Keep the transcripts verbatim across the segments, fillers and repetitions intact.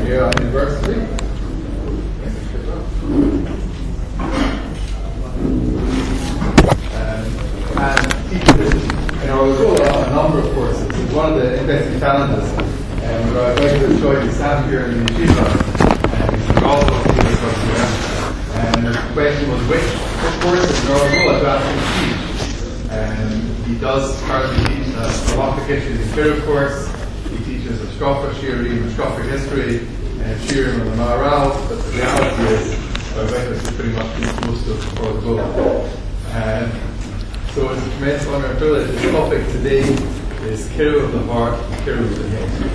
here in verse three. Um, and teachers, you know, we go on a number of courses. It's one of the interesting challenges. Um, I'd like to show you Sam here in the yeshiva. Um, he's also a teacher from here. And the question was which, which courses are all about him to teach. And he does currently teach a halachic issues in Kiruv course. He teaches a Shkofa Shiurim, a Shkofa history, and Shiurim and the Maharal. But the reality is, our witness is pretty much most of for the book. And so it's a tremendous honor and privilege. The topic today is Kiruv of the heart, Kiruv of the head.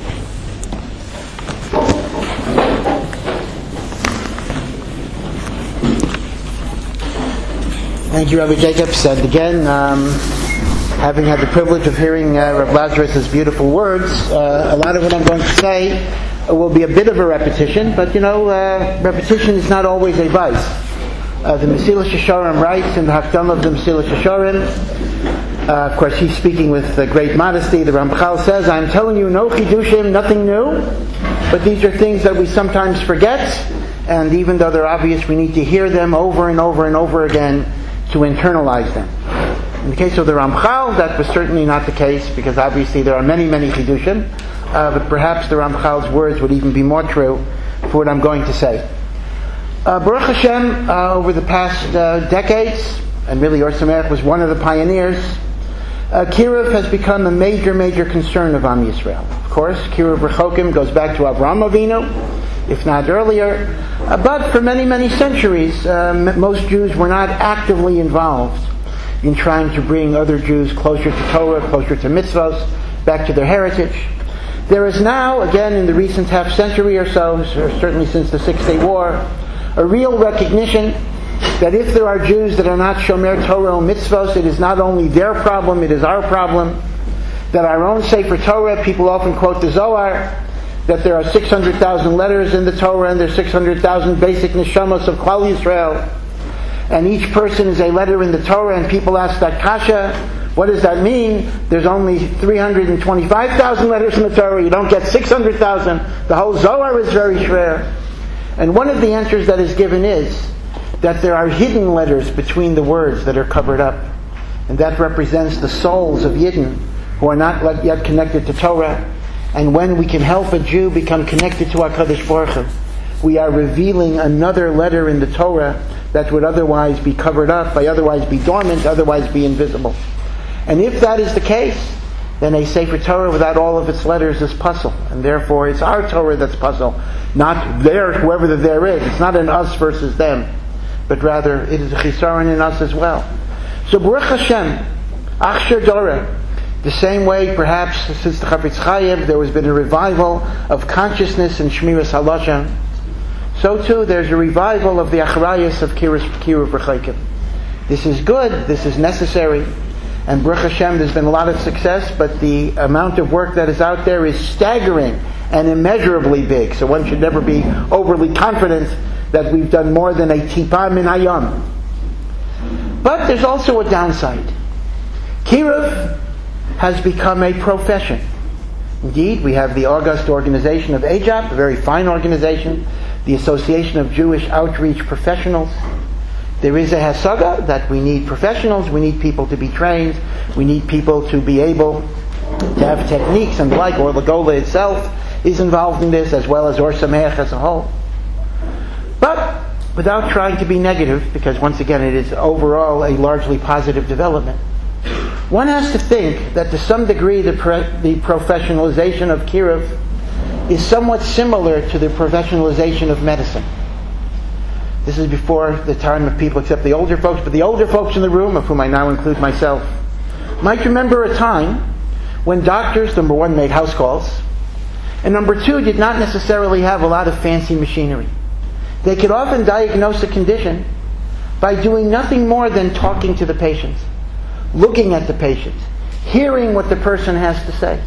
Thank you, Rabbi Jacobs. And again, um, having had the privilege of hearing uh, Rav Lazarus' beautiful words, uh, a lot of what I'm going to say will be a bit of a repetition, but you know, uh, repetition is not always a vice. Uh, the Mesilas Yesharim writes in the Hakdamah of the Mesilas Yesharim, uh, of course he's speaking with uh, great modesty, the Ramchal says, I'm telling you no chidushim, nothing new, but these are things that we sometimes forget, and even though they're obvious, we need to hear them over and over and over again to internalize them. In the case of the Ramchal, that was certainly not the case, because obviously there are many, many chidushim, uh, but perhaps the Ramchal's words would even be more true for what I'm going to say. Uh, Baruch Hashem, uh, over the past uh, decades, and really Or Sameach was one of the pioneers, uh, Kiruv has become a major, major concern of Am Yisrael. Of course, Kiruv Rechokim goes back to Avraham Avinu, if not earlier. Uh, but for many, many centuries, uh, m- most Jews were not actively involved in trying to bring other Jews closer to Torah, closer to mitzvahs, back to their heritage. There is now, again in the recent half century or so, or certainly since the Six Day War, a real recognition that if there are Jews that are not Shomer Torah or mitzvahs, it is not only their problem, it is our problem. That our own Sefer Torah, people often quote the Zohar, that there are six hundred thousand letters in the Torah and there are six hundred thousand basic neshamos of Klal Yisrael. And each person is a letter in the Torah, and people ask that kasha, what does that mean? There's only three hundred twenty-five thousand letters in the Torah, you don't get six hundred thousand. The whole Zohar is very schwer. And one of the answers that is given is that there are hidden letters between the words that are covered up. And that represents the souls of Yidden who are not yet connected to Torah. And when we can help a Jew become connected to HaKadosh Baruch Hu, we are revealing another letter in the Torah that would otherwise be covered up, by otherwise be dormant, otherwise be invisible. And if that is the case, then a Sefer Torah without all of its letters is puzzle. And therefore it's our Torah that's puzzle, not their, whoever the there is. It's not an us versus them, but rather it is a chisaron in us as well. So Baruch Hashem, Achsher Dorah, the same way perhaps since the Chafetz Chaim there has been a revival of consciousness and Shmiras Halashon, so too there's a revival of the Acharayas of Kiruv Rechokim. This is good, this is necessary, and Baruch Hashem there's been a lot of success, but the amount of work that is out there is staggering and immeasurably big, so one should never be overly confident that we've done more than a tipa min hayam. But there's also a downside. Kiruv has become a profession. Indeed, we have the august organization of A J A P, a very fine organization, the Association of Jewish Outreach Professionals. There is a hasaga that we need professionals, we need people to be trained, we need people to be able to have techniques and the like. Or Lagola itself is involved in this, as well as Or Sameach as a whole. But without trying to be negative, because once again it is overall a largely positive development, one has to think that to some degree the, pre- the professionalization of Kiruv is somewhat similar to the professionalization of medicine. This is before the time of people except the older folks, but the older folks in the room, of whom I now include myself, might remember a time when doctors, number one, made house calls, and number two, did not necessarily have a lot of fancy machinery. They could often diagnose a condition by doing nothing more than talking to the patients, looking at the patient, hearing what the person has to say.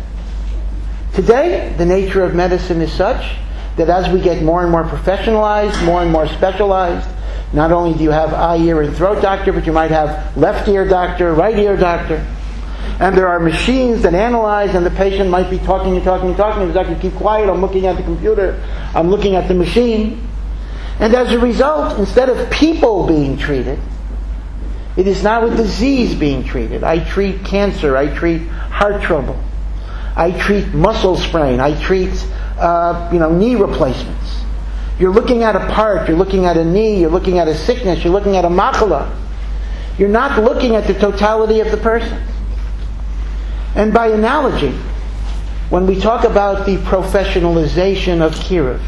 Today, the nature of medicine is such that as we get more and more professionalized, more and more specialized, not only do you have eye, ear, and throat doctor, but you might have left ear doctor, right ear doctor. And there are machines that analyze, and the patient might be talking and talking and talking. He's like, keep quiet, I'm looking at the computer, I'm looking at the machine. And as a result, instead of people being treated, it is now a disease being treated. I treat cancer, I treat heart trouble, I treat muscle sprain, I treat uh, you know, knee replacements. You're looking at a part, you're looking at a knee, you're looking at a sickness, you're looking at a machala. You're not looking at the totality of the person. And by analogy, when we talk about the professionalization of Kiruv,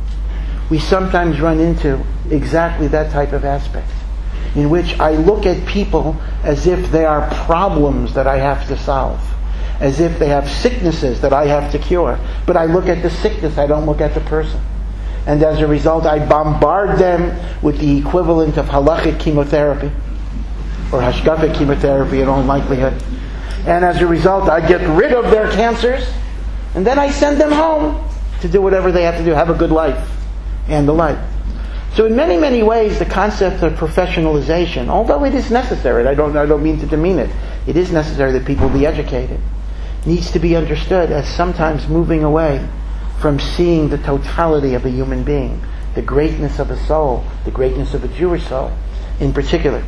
we sometimes run into exactly that type of aspect, in which I look at people as if they are problems that I have to solve, as if they have sicknesses that I have to cure. But I look at the sickness, I don't look at the person. And as a result, I bombard them with the equivalent of halachic chemotherapy, or hashkafic chemotherapy in all likelihood. And as a result, I get rid of their cancers, and then I send them home to do whatever they have to do, have a good life, and the like. So in many, many ways, the concept of professionalization, although it is necessary, I don't, I don't mean to demean it, it is necessary that people be educated, needs to be understood as sometimes moving away from seeing the totality of a human being, the greatness of a soul, the greatness of a Jewish soul in particular.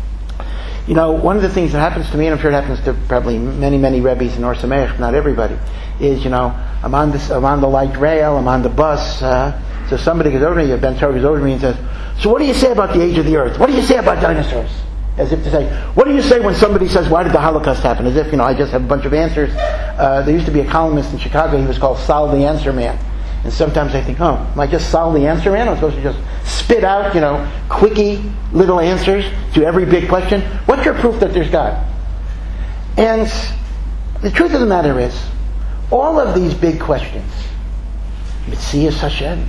You know, one of the things that happens to me, and I'm sure it happens to probably many, many Rebbes in Or Sameach, not everybody, is, you know, I'm on this, I'm on the light rail, I'm on the bus, uh, so somebody goes over to me, Ben Torah goes over to me and says, so what do you say about the age of the earth? What do you say about dinosaurs? As if to say, what do you say when somebody says, why did the Holocaust happen? As if, you know, I just have a bunch of answers. Uh, there used to be a columnist in Chicago, he was called Sol the Answer Man. And sometimes I think, oh, am I just Sol the Answer Man? I'm supposed to just spit out, you know, quickie little answers to every big question. What's your proof that there's God? And the truth of the matter is, all of these big questions, Mitzias Hashem,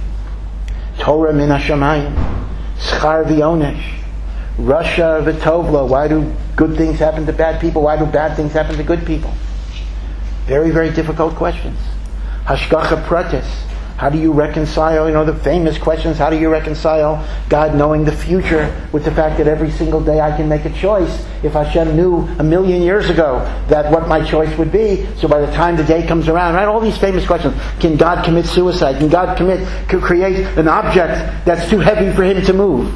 Torah min hashamayim, Schar v'onesh, Rasha v'tovlo, why do good things happen to bad people? Why do bad things happen to good people? Very, very difficult questions. Hashgacha pratis, how do you reconcile, you know, the famous questions, how do you reconcile God knowing the future with the fact that every single day I can make a choice? If Hashem knew a million years ago that what my choice would be, so by the time the day comes around, right, all these famous questions. Can God commit suicide? Can God commit, create an object that's too heavy for Him to move?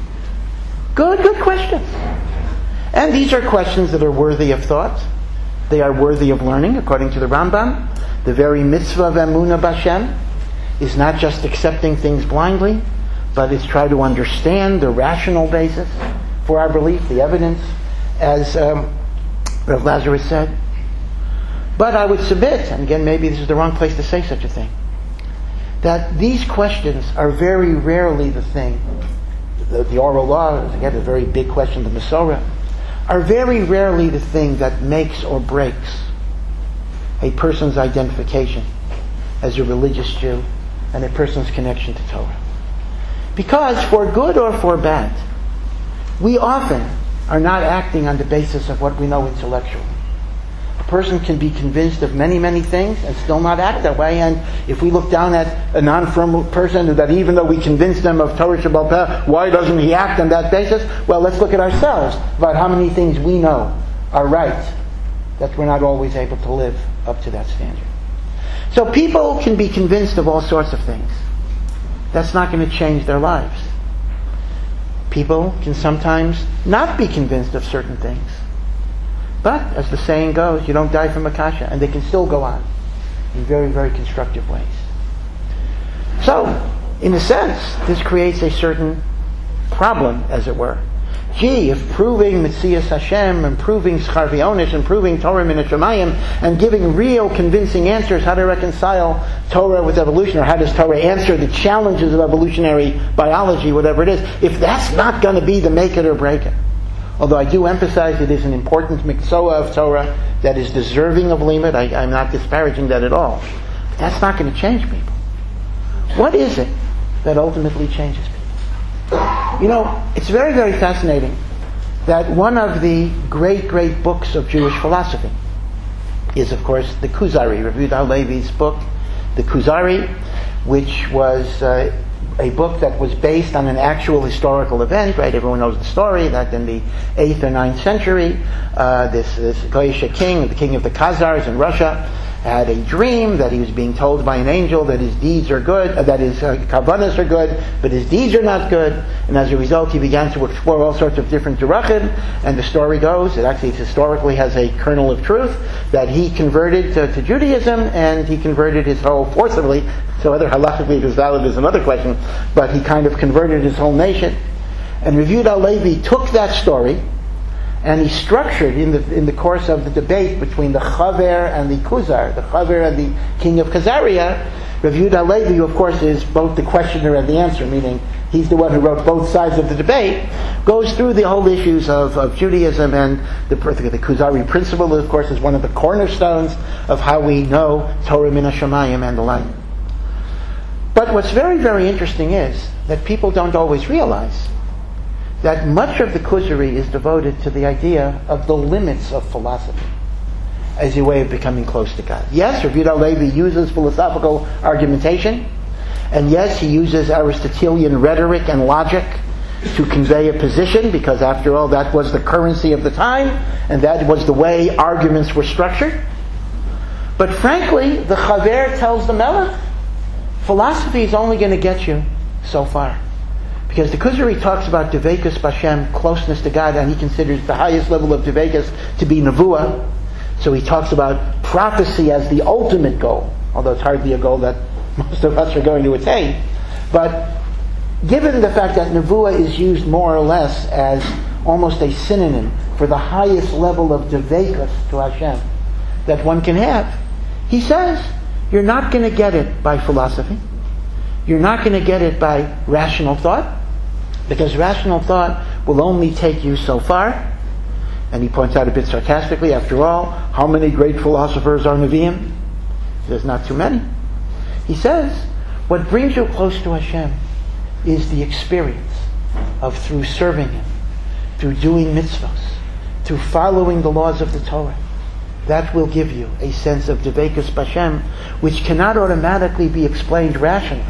Good, good questions. And these are questions that are worthy of thought. They are worthy of learning, according to the Rambam. The very mitzvah of emunah b'Hashem is not just accepting things blindly, but it's try to understand the rational basis for our belief, the evidence, as um, Rav Lazarus said. But I would submit, and again, maybe this is the wrong place to say such a thing, that these questions are very rarely the thing. The, the oral law is, again, a very big question, the Masorah, are very rarely the thing that makes or breaks a person's identification as a religious Jew and a person's connection to Torah. Because for good or for bad, we often are not acting on the basis of what we know intellectually. A person can be convinced of many, many things and still not act that way. And if we look down at a non-firm person that even though we convince them of Torah Shebaal Peh, why doesn't he act on that basis? Well, let's look at ourselves about how many things we know are right, that we're not always able to live up to that standard. So people can be convinced of all sorts of things. That's not going to change their lives. People can sometimes not be convinced of certain things. But, as the saying goes, you don't die from a kasha, and they can still go on in very, very constructive ways. So, in a sense, this creates a certain problem, as it were. Gee, if proving Mitzias Hashem, and proving Schar v'onesh, and proving Torah min hashamayim, and giving real convincing answers how to reconcile Torah with evolution, or how does Torah answer the challenges of evolutionary biology, whatever it is, if that's not going to be the make it or break it. Although I do emphasize it is an important mikzoah of Torah that is deserving of limud, I, I'm not disparaging that at all. But that's not going to change people. What is it that ultimately changes people? You know, it's very, very fascinating that one of the great, great books of Jewish philosophy is, of course, the Kuzari, Rabbi Yehuda Halevi's book, the Kuzari, which was uh, a book that was based on an actual historical event, right? Everyone knows the story that in the eighth or ninth century, uh, this, this Goyish king, the king of the Khazars in Russia, had a dream that he was being told by an angel that his deeds are good, uh, that his uh, kavanas are good, but his deeds are not good. And as a result, he began to explore all sorts of different derachim. And the story goes, it actually historically has a kernel of truth, that he converted to, to Judaism, and he converted his whole, forcibly, so whether halachically it was valid is another question, but he kind of converted his whole nation. And Rav Yehuda Halevi took that story, and he structured in the in the course of the debate between the Chaver and the Kuzar, the Chaver and the king of Khazaria. Rav Yehuda Halevi, who of course is both the questioner and the answer, meaning he's the one who wrote both sides of the debate, goes through the whole issues of, of Judaism, and the, the Kuzari principle, of course, is one of the cornerstones of how we know Torah min hashamayim and the like. But what's very, very interesting is that people don't always realize that much of the Kuzari is devoted to the idea of the limits of philosophy as a way of becoming close to God. Yes, Rav Yehuda Halevi uses philosophical argumentation, and yes, he uses Aristotelian rhetoric and logic to convey a position, because after all, that was the currency of the time, and that was the way arguments were structured. But frankly, the Chaver tells the Melech, philosophy is only going to get you so far. Because the Kuzari talks about Devekus B'Hashem, closeness to God, and he considers the highest level of Devekus to be Nevuah. So he talks about prophecy as the ultimate goal, although it's hardly a goal that most of us are going to attain. But given the fact that Nevuah is used more or less as almost a synonym for the highest level of Devekus to Hashem that one can have, he says, you're not going to get it by philosophy. You're not going to get it by rational thought, because rational thought will only take you so far. And he points out a bit sarcastically, after all, how many great philosophers are Nevi'im? There's not too many. He says, what brings you close to Hashem is the experience of through serving Him, through doing mitzvahs, through following the laws of the Torah. That will give you a sense of Devekus B'Hashem, which cannot automatically be explained rationally.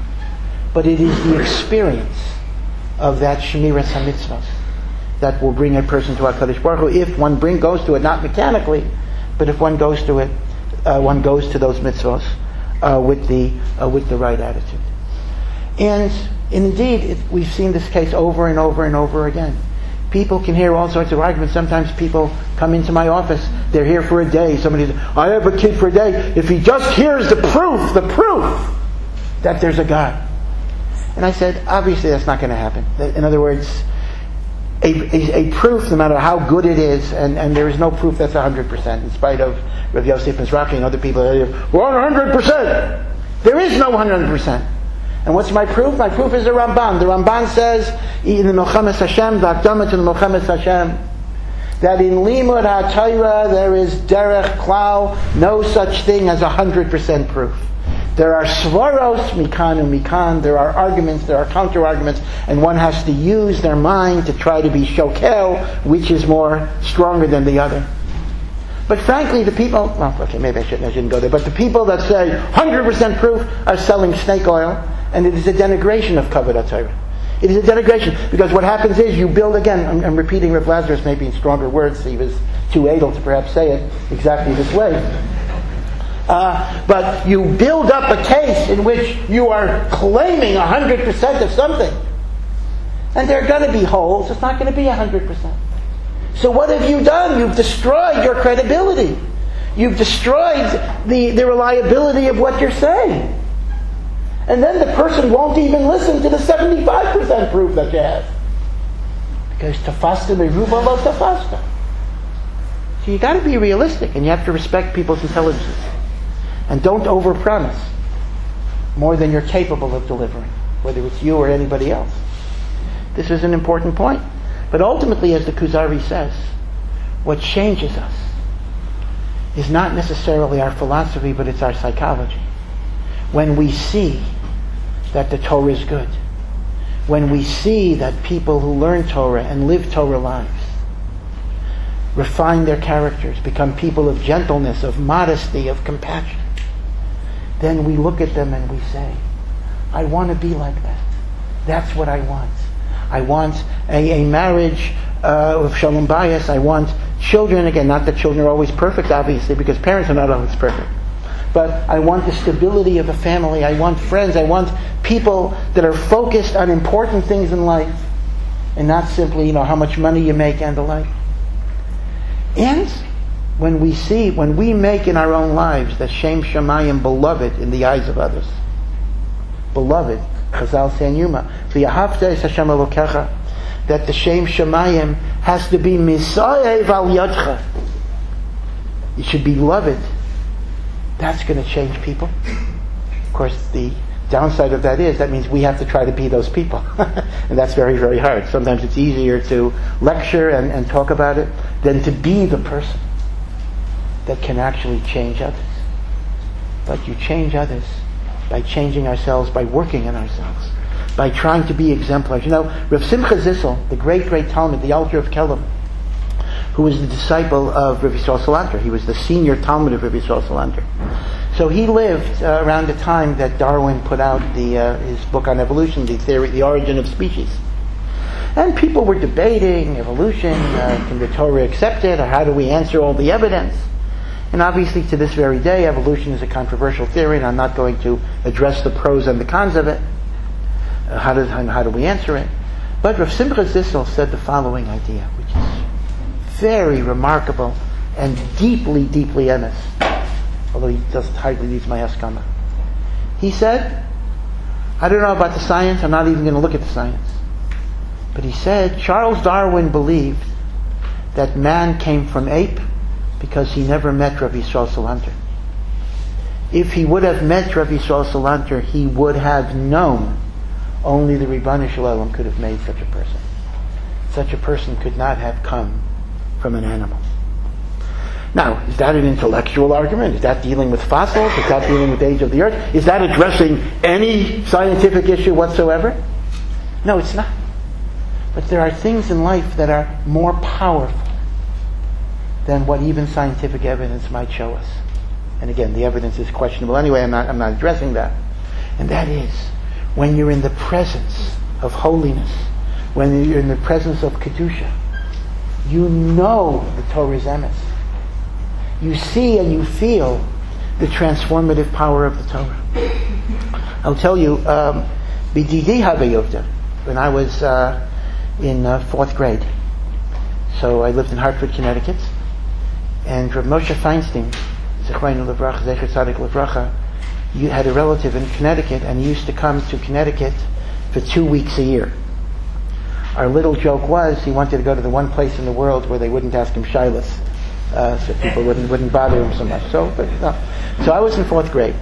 But it is the experience of that Shemiras HaMitzvahs that will bring a person to HaKadosh Baruch Hu, if one bring, goes to it, not mechanically, but if one goes to it, uh, one goes to those mitzvahs uh, with the uh, with the right attitude. And, and indeed, it, we've seen this case over and over and over again. People can hear all sorts of arguments. Sometimes people come into my office, they're here for a day. Somebody says, I have a kid for a day. If he just hears the proof, the proof that there's a God. And I said, obviously that's not going to happen. In other words, a, a, a proof, no matter how good it is, and, and there is no proof that's one hundred percent, in spite of Rav Yosef Mizrahi and other people, that are one hundred percent. There is no one hundred percent. And what's my proof? My proof is the Ramban. The Ramban says, in the Melchemes Hashem, the Akdama to the Melchemes Hashem, that in Limud HaTorah there is derech klal, no such thing as one hundred percent proof. There are svaros, mikan and mikan, there are arguments, there are counter-arguments, and one has to use their mind to try to be shokel, which is more stronger than the other. But frankly, the people, well, okay, maybe I shouldn't, I shouldn't go there, but the people that say one hundred percent proof are selling snake oil, and it is a denigration of Kavod HaTorah. It is a denigration, because what happens is you build, again, I'm, I'm repeating Rav Lazarus maybe in stronger words, he was too able to perhaps say it exactly this way. Uh, but you build up a case in which you are claiming one hundred percent of something. And there are going to be holes, it's not going to be one hundred percent. So what have you done? You've destroyed your credibility. You've destroyed the, the reliability of what you're saying. And then the person won't even listen to the seventy-five percent proof that you have. Because tafasta meruba lo tafasta. So you got to be realistic, and you have to respect people's intelligences. And don't overpromise more than you're capable of delivering, whether it's you or anybody else. This is an important point. But ultimately, as the Kuzari says, what changes us is not necessarily our philosophy, but it's our psychology. When we see that the Torah is good, when we see that people who learn Torah and live Torah lives refine their characters, become people of gentleness, of modesty, of compassion, then we look at them and we say, I want to be like that. That's what I want. I want a, a marriage uh, with shalom bayis. I want children, again, not that children are always perfect, obviously, because parents are not always perfect. But I want the stability of a family. I want friends. I want people that are focused on important things in life and not simply, you know, how much money you make and the like. And when we see, when we make in our own lives the Shem Shamayim beloved in the eyes of others, beloved, Chazal say in Yuma, v'yahavta es Hashem Elokecha, that the Shem Shamayim has to be misayev al yadcha. It should be loved. That's going to change people. Of course, the downside of that is that means we have to try to be those people. And that's very, very hard. Sometimes it's easier to lecture and, and talk about it than to be the person that can actually change others. But you change others by changing ourselves, by working on ourselves, by trying to be exemplars. You know, Rav Simcha Zissel, the great, great Talmud, the Alter of Kelm, who was the disciple of Rav Yisrael Salanter. He was the senior Talmud of Rav Yisrael Salanter. So he lived uh, around the time that Darwin put out the uh, his book on evolution, the theory, the origin of species. And people were debating evolution, uh, can the Torah accept it, or how do we answer all the evidence? And obviously to this very day, evolution is a controversial theory, and I'm not going to address the pros and the cons of it. Uh, how, does, how do we answer it? But Rav Simcha Zissel said the following idea, which is very remarkable and deeply, deeply emes, although he doesn't hardly leave my haskama. He said, I don't know about the science, I'm not even going to look at the science. But he said, Charles Darwin believed that man came from ape because he never met Rav Yisrael Salanter. If he would have met Rav Yisrael Salanter, he would have known only the Ribbon Shalom could have made such a person. Such a person could not have come from an animal. Now, is that an intellectual argument? Is that dealing with fossils? Is that dealing with the age of the earth? Is that addressing any scientific issue whatsoever? No, it's not. But there are things in life that are more powerful than what even scientific evidence might show us. And again, the evidence is questionable anyway, I'm not, I'm not addressing that. And that is, when you're in the presence of holiness, when you're in the presence of Kedusha, you know the Torah is emes. You see and you feel the transformative power of the Torah. I'll tell you, um, B'didi Havayovda, when I was uh, in uh, fourth grade. So I lived in Hartford, Connecticut, and Rav Moshe Feinstein, Zechreinu Levracha, Zecher Tzadik Levracha, you had a relative in Connecticut, and he used to come to Connecticut for two weeks a year. Our little joke was he wanted to go to the one place in the world where they wouldn't ask him shilas, uh, so people wouldn't wouldn't bother him so much. So, but, no. So I was in fourth grade,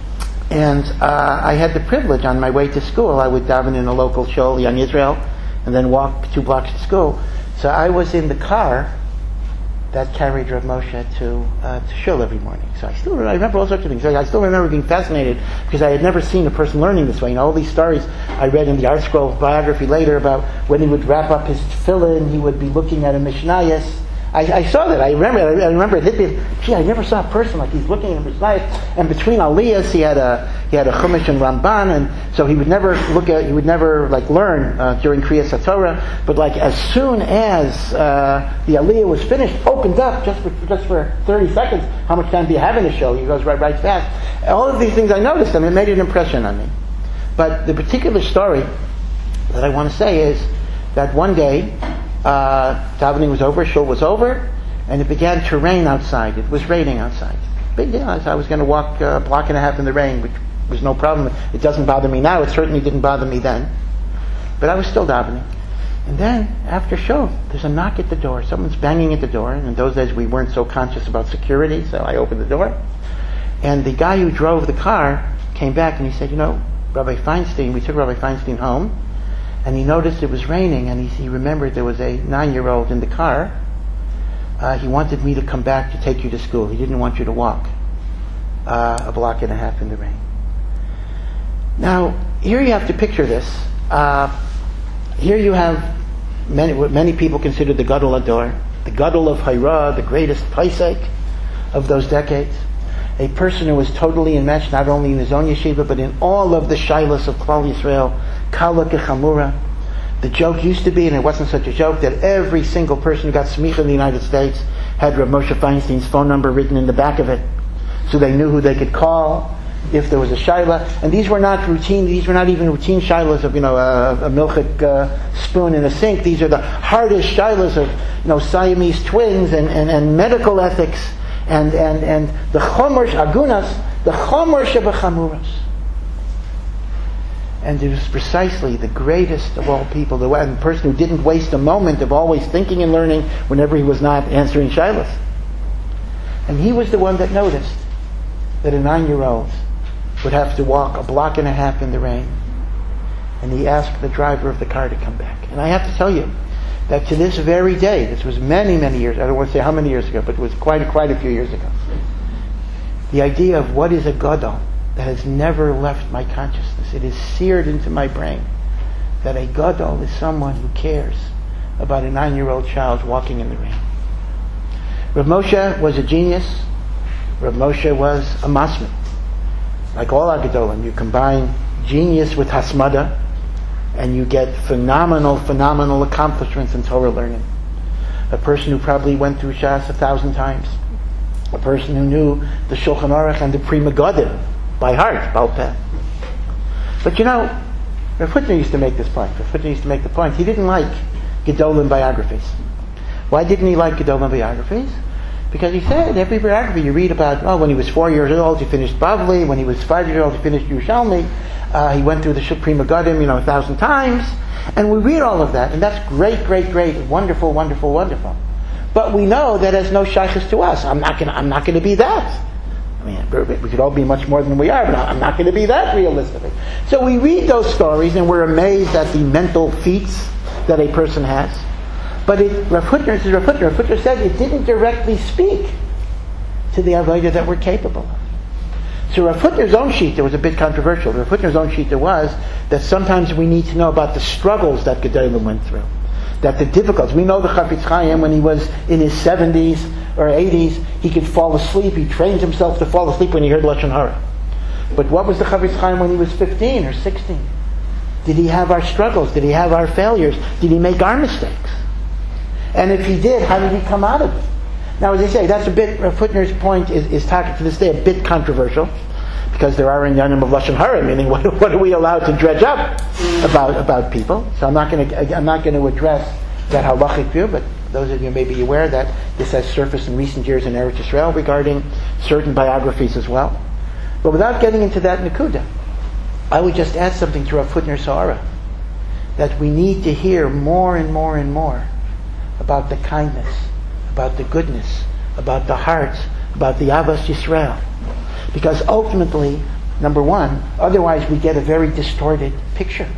and uh, I had the privilege on my way to school. I would daven in a local shul, Young Israel, and then walk two blocks to school. So I was in the car that carried Rav Moshe to uh, to shul every morning. So I still remember, I remember all sorts of things. I still remember being fascinated because I had never seen a person learning this way. You know, all these stories I read in the Art Scroll biography later about when he would wrap up his tefillin, he would be looking at a Mishnayos. I, I saw that. I remember. I remember it hit me. Gee, I never saw a person like he's looking at Mishnayos. And between Aliyahs, he had a he had a Chumash and Ramban, and so he would never look at. He would never like learn uh, during Kriyas HaTorah. But like as soon as uh, the Aliyah was finished, opened up just for just for thirty seconds. How much time do you have in the show? He goes right right fast. All of these things I noticed, and it made an impression on me. But the particular story that I want to say is that one day. Uh, davening was over, shul was over, and it began to rain outside. It was raining outside. Big deal. I was going to walk a block and a half in the rain, which was no problem. It doesn't bother me now. It certainly didn't bother me then. But I was still davening. And then, after shul, there's a knock at the door. Someone's banging at the door. And in those days, we weren't so conscious about security, so I opened the door. And the guy who drove the car came back and he said, you know, Rabbi Feinstein, we took Rabbi Feinstein home, and he noticed it was raining, and he, he remembered there was a nine-year-old in the car. Uh, he wanted me to come back to take you to school. He didn't want you to walk uh, a block and a half in the rain. Now, here you have to picture this. Uh, here you have many, what many people consider the Gadol Ador, the Gadol of Hayra, the greatest Paisek of those decades. A person who was totally enmeshed not only in his own yeshiva, but in all of the shilas of Klal Yisrael, kala kechamura. The joke used to be, and it wasn't such a joke, that every single person who got smicha in the United States had Rav Moshe Feinstein's phone number written in the back of it, so they knew who they could call if there was a shaila. And these were not routine, these were not even routine shailas of, you know, a, a milchik uh, spoon in a sink. These are the hardest shailas of, you know, Siamese twins and, and, and medical ethics and, and, and the chomer agunas, the chomer shebechamuras. And it was precisely the greatest of all people, the one person who didn't waste a moment of always thinking and learning whenever he was not answering shailas. And he was the one that noticed that a nine-year-old would have to walk a block and a half in the rain. And he asked the driver of the car to come back. And I have to tell you that to this very day, this was many, many years, I don't want to say how many years ago, but it was quite, quite a few years ago, the idea of what is a gadol, that has never left my consciousness. It is seared into my brain that a gadol is someone who cares about a nine-year-old child walking in the rain. Rav Moshe was a genius. Rav Moshe was a masmid. Like all Agadolim, you combine genius with hasmada, and you get phenomenal, phenomenal accomplishments in Torah learning. A person who probably went through Shas a thousand times. A person who knew the Shulchan Aruch and the Pri Megadim by heart, Baal Peh. But you know, Rav Hutner used to make this point. Rav Hutner used to make the point. He didn't like Gedolim biographies. Why didn't he like Gedolim biographies? Because he said every biography you read about, oh, when he was four years old he finished Bavli, when he was five years old he finished Yerushalmi, uh, he went through the Pri Megadim, you know, a thousand times, and we read all of that, and that's great, great, great, wonderful, wonderful, wonderful. But we know that has no shaykhs to us. I'm not going. I'm not going to be that. I mean, we could all be much more than we are, but I'm not going to be that realistically. So we read those stories and we're amazed at the mental feats that a person has. But it, Rav Hutner, this is Rav Hutner, Rav Hutner said it didn't directly speak to the avodah that we're capable of. So Rav Hutner's own shita was a bit controversial. Rav Hutner's own shita was that sometimes we need to know about the struggles that Gedolim went through. That the difficulties, we know the Chafetz Chaim when he was in his seventies or eighties, he could fall asleep, he trained himself to fall asleep when he heard Lashon Hara. But what was the Chafetz Chaim when he was fifteen or sixteen? Did he have our struggles? Did he have our failures? Did he make our mistakes? And if he did, how did he come out of it? Now, as I say, that's a bit, Rav Hutner's point is, is talking to this day a bit controversial, because there are inyanim of Lashon Hara, meaning what, what are we allowed to dredge up about about people? So I'm not going to I'm not going to address that halachic view, but those of you may be aware that this has surfaced in recent years in Eretz Yisrael regarding certain biographies as well. But without getting into that nekuda, I would just add something to Rav Hutner Sahara, that we need to hear more and more and more about the kindness, about the goodness, about the hearts, about the Avos Yisrael. Because ultimately, number one, otherwise we get a very distorted picture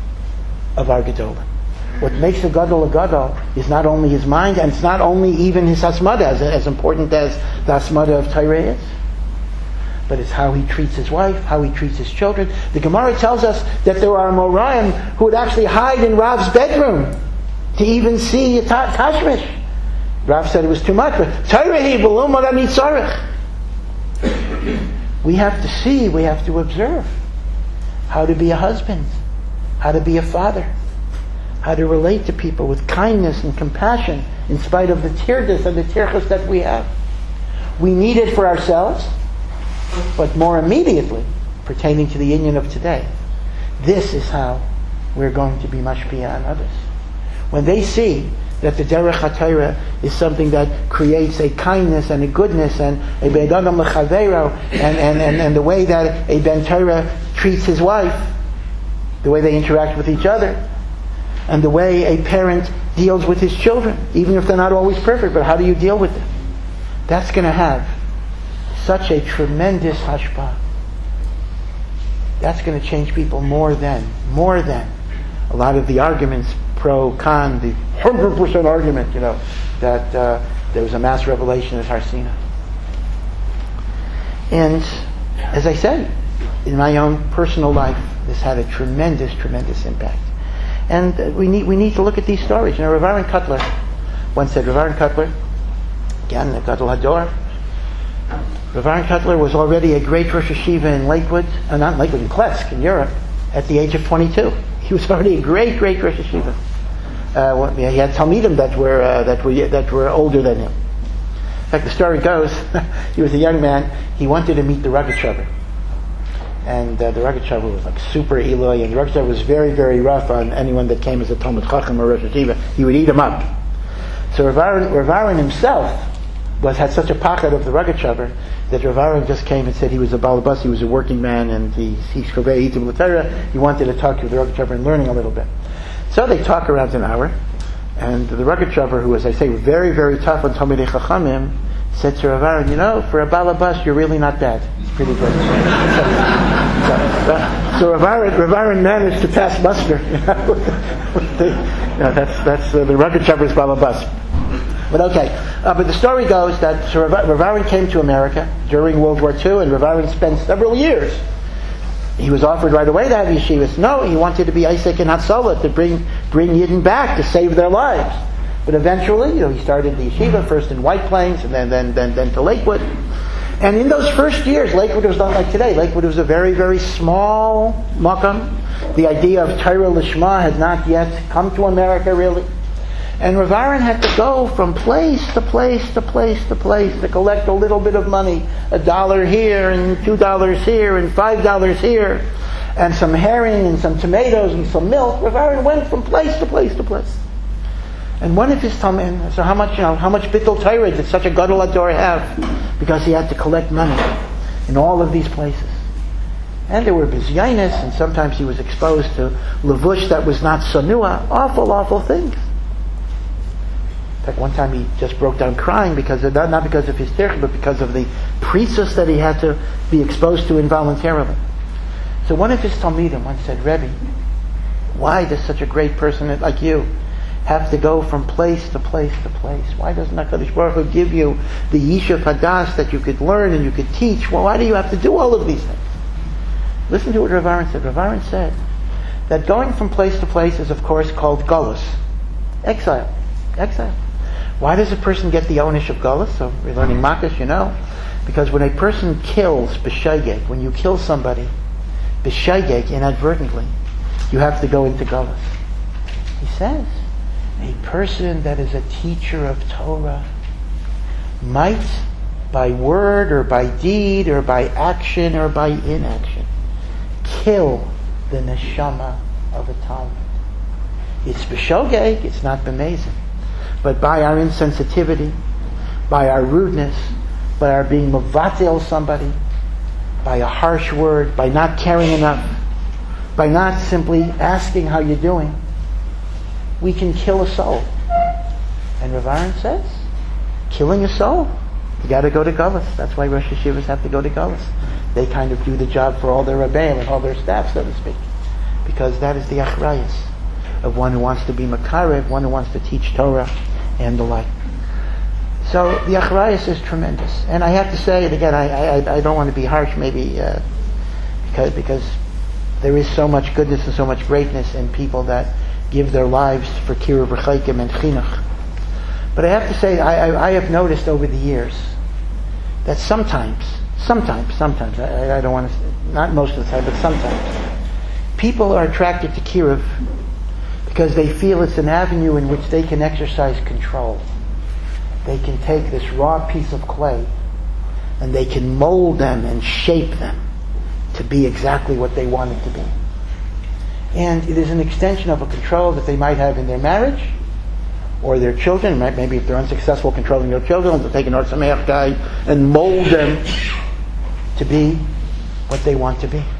of our Gedolim. What makes a Gadol a Gadol is not only his mind, and it's not only even his Hasmada, as, as important as the Hasmada of Torah is, but it's how he treats his wife, how he treats his children. The Gemara tells us that there are Moraim who would actually hide in Rav's bedroom to even see a ta- Tashmish. Rav said it was too much, but Torah hi v'lo marani tzarech. We have to see, we have to observe how to be a husband, how to be a father, how to relate to people with kindness and compassion in spite of the tirdus and the tirchus that we have. We need it for ourselves, but more immediately, pertaining to the inyan of today, this is how we're going to be mashpia on others. When they see that the derech HaTorah is something that creates a kindness and a goodness and a be'adam l'chaveiro, and, and, and, and the way that a ben Torah treats his wife, the way they interact with each other, and the way a parent deals with his children, even if they're not always perfect, but how do you deal with them? That's going to have such a tremendous hashpah. That's going to change people more than, more than a lot of the arguments pro, con, the one hundred percent argument, you know, that uh, there was a mass revelation at Har Sinai. And as I said, in my own personal life, this had a tremendous, tremendous impact. And uh, we need we need to look at these stories. You know, Rav Aaron Kotler once said, Rav Aaron Kotler, again, the Gadol Hador, Rav Aaron Kotler was already a great Rosh Hashiva in Lakewood, uh, not in Lakewood, in Klesk, in Europe, at the age of twenty-two. He was already a great, great Rosh Yeshiva. Uh, well, he had Talmidim that were uh, that were that were older than him. In fact, the story goes, he was a young man. He wanted to meet the Rogatchover, and uh, the Rogatchover was like super Eloi, and the Rogatchover was very, very rough on anyone that came as a Talmid Chacham or Rosh Yeshiva. He would eat him up. So Rav Aaron, Rav Aaron himself was had such a pocket of the Rogatchover that Rav Aaron just came and said he was a balabas, he was a working man, and he he he wanted to talk to the Rogatchover and learning a little bit. So they talk around an hour, and the Rogatchover, who, as I say, very, very tough on Talmidei Chachamim, said to Rav Aaron, you know, for a balabas, you're really not bad. It's pretty good. so, so, so Rav Aaron, Rav Aaron managed to pass muster. You know, the, you know, that's that's uh, the Rogatchover's balabas. But okay, uh, but the story goes that so Rav, Rav Aaron came to America during World War Two, and Rav Aaron spent several years. He was offered right away to have yeshivas. No, he wanted to be Isaac and Hatzalah, to bring bring Yidden back, to save their lives. But eventually, you know, he started the yeshiva first in White Plains, and then then then, then to Lakewood. And in those first years, Lakewood was not like today. Lakewood was a very, very small makam. The idea of Torah Lishma had not yet come to America, really. And Rav Aaron had to go from place to place to place to place to collect a little bit of money, a dollar here and two dollars here and five dollars here, and some herring and some tomatoes and some milk. Rav Aaron went from place to place to place. And one of his talmidim, so how much, you know, how much bittul Torah did such a gadol ador have? Because he had to collect money in all of these places. And there were bizyanis, and sometimes he was exposed to levush that was not sanua, awful, awful things. In fact, one time he just broke down crying because of that, not because of his tirch, but because of the priestess that he had to be exposed to involuntarily. So one of his talmidim once said, Rebbe, why does such a great person like you have to go from place to place to place? Why doesn't HaKadosh Baruch Hu give you the yishuv hadas that you could learn and you could teach? Well, why do you have to do all of these things? Listen to what Rav Aaron said. Rav Aaron said that going from place to place is, of course, called galus, exile. Exile. Why does a person get the onish of galus? So we're learning makas, you know. Because when a person kills b'shaygeg, when you kill somebody b'shaygeg inadvertently, you have to go into galus. He says, a person that is a teacher of Torah might, by word or by deed or by action or by inaction, kill the neshama of a Talmud. It's b'shogeg, it's not b'mezin. But by our insensitivity, by our rudeness, by our being mavatel somebody, by a harsh word, by not caring enough, by not simply asking how you're doing, we can kill a soul. And Rav Aaron says, killing a soul, you got to go to galus. That's why Rosh Yeshivas have to go to galus. They kind of do the job for all their rabbeim and all their staff, so to speak, because that is the achrayus of one who wants to be makarev, one who wants to teach Torah and the like. So the achrayus is tremendous. And I have to say, and again, I, I, I don't want to be harsh, maybe uh, because because there is so much goodness and so much greatness in people that give their lives for kiruv v'chaikim and chinuch. But I have to say, I, I, I have noticed over the years that sometimes, sometimes, sometimes, I, I don't want to, not most of the time, but sometimes, people are attracted to kiruv because they feel it's an avenue in which they can exercise control. They can take this raw piece of clay and they can mold them and shape them to be exactly what they want it to be. And it is an extension of a control that they might have in their marriage or their children. Maybe if they're unsuccessful controlling their children, they'll take an Or Sameach guy and mold them to be what they want to be.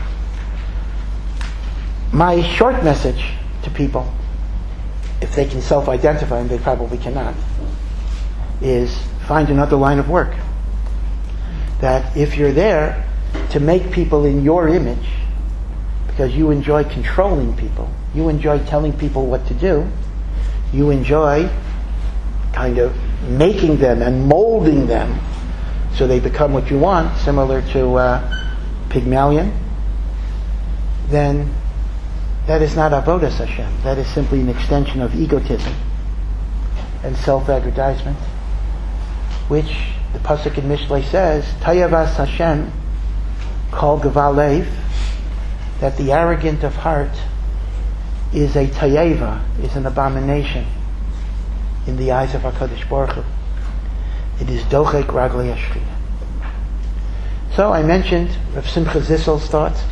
My short message to people, if they can self-identify, and they probably cannot, is find another line of work. That if you're there to make people in your image, because you enjoy controlling people, you enjoy telling people what to do, you enjoy kind of making them and molding them so they become what you want, similar to uh, Pygmalion, then that is not avodas Hashem. That is simply an extension of egotism and self-aggrandizement, which the pasuk in Mishlei says, Tayavas Hashem kol gevalev, that the arrogant of heart is a tayeva, is an abomination in the eyes of HaKadosh Baruch Hu. It is dochek raglei hashchina. So I mentioned Rav Simcha Zissel's thoughts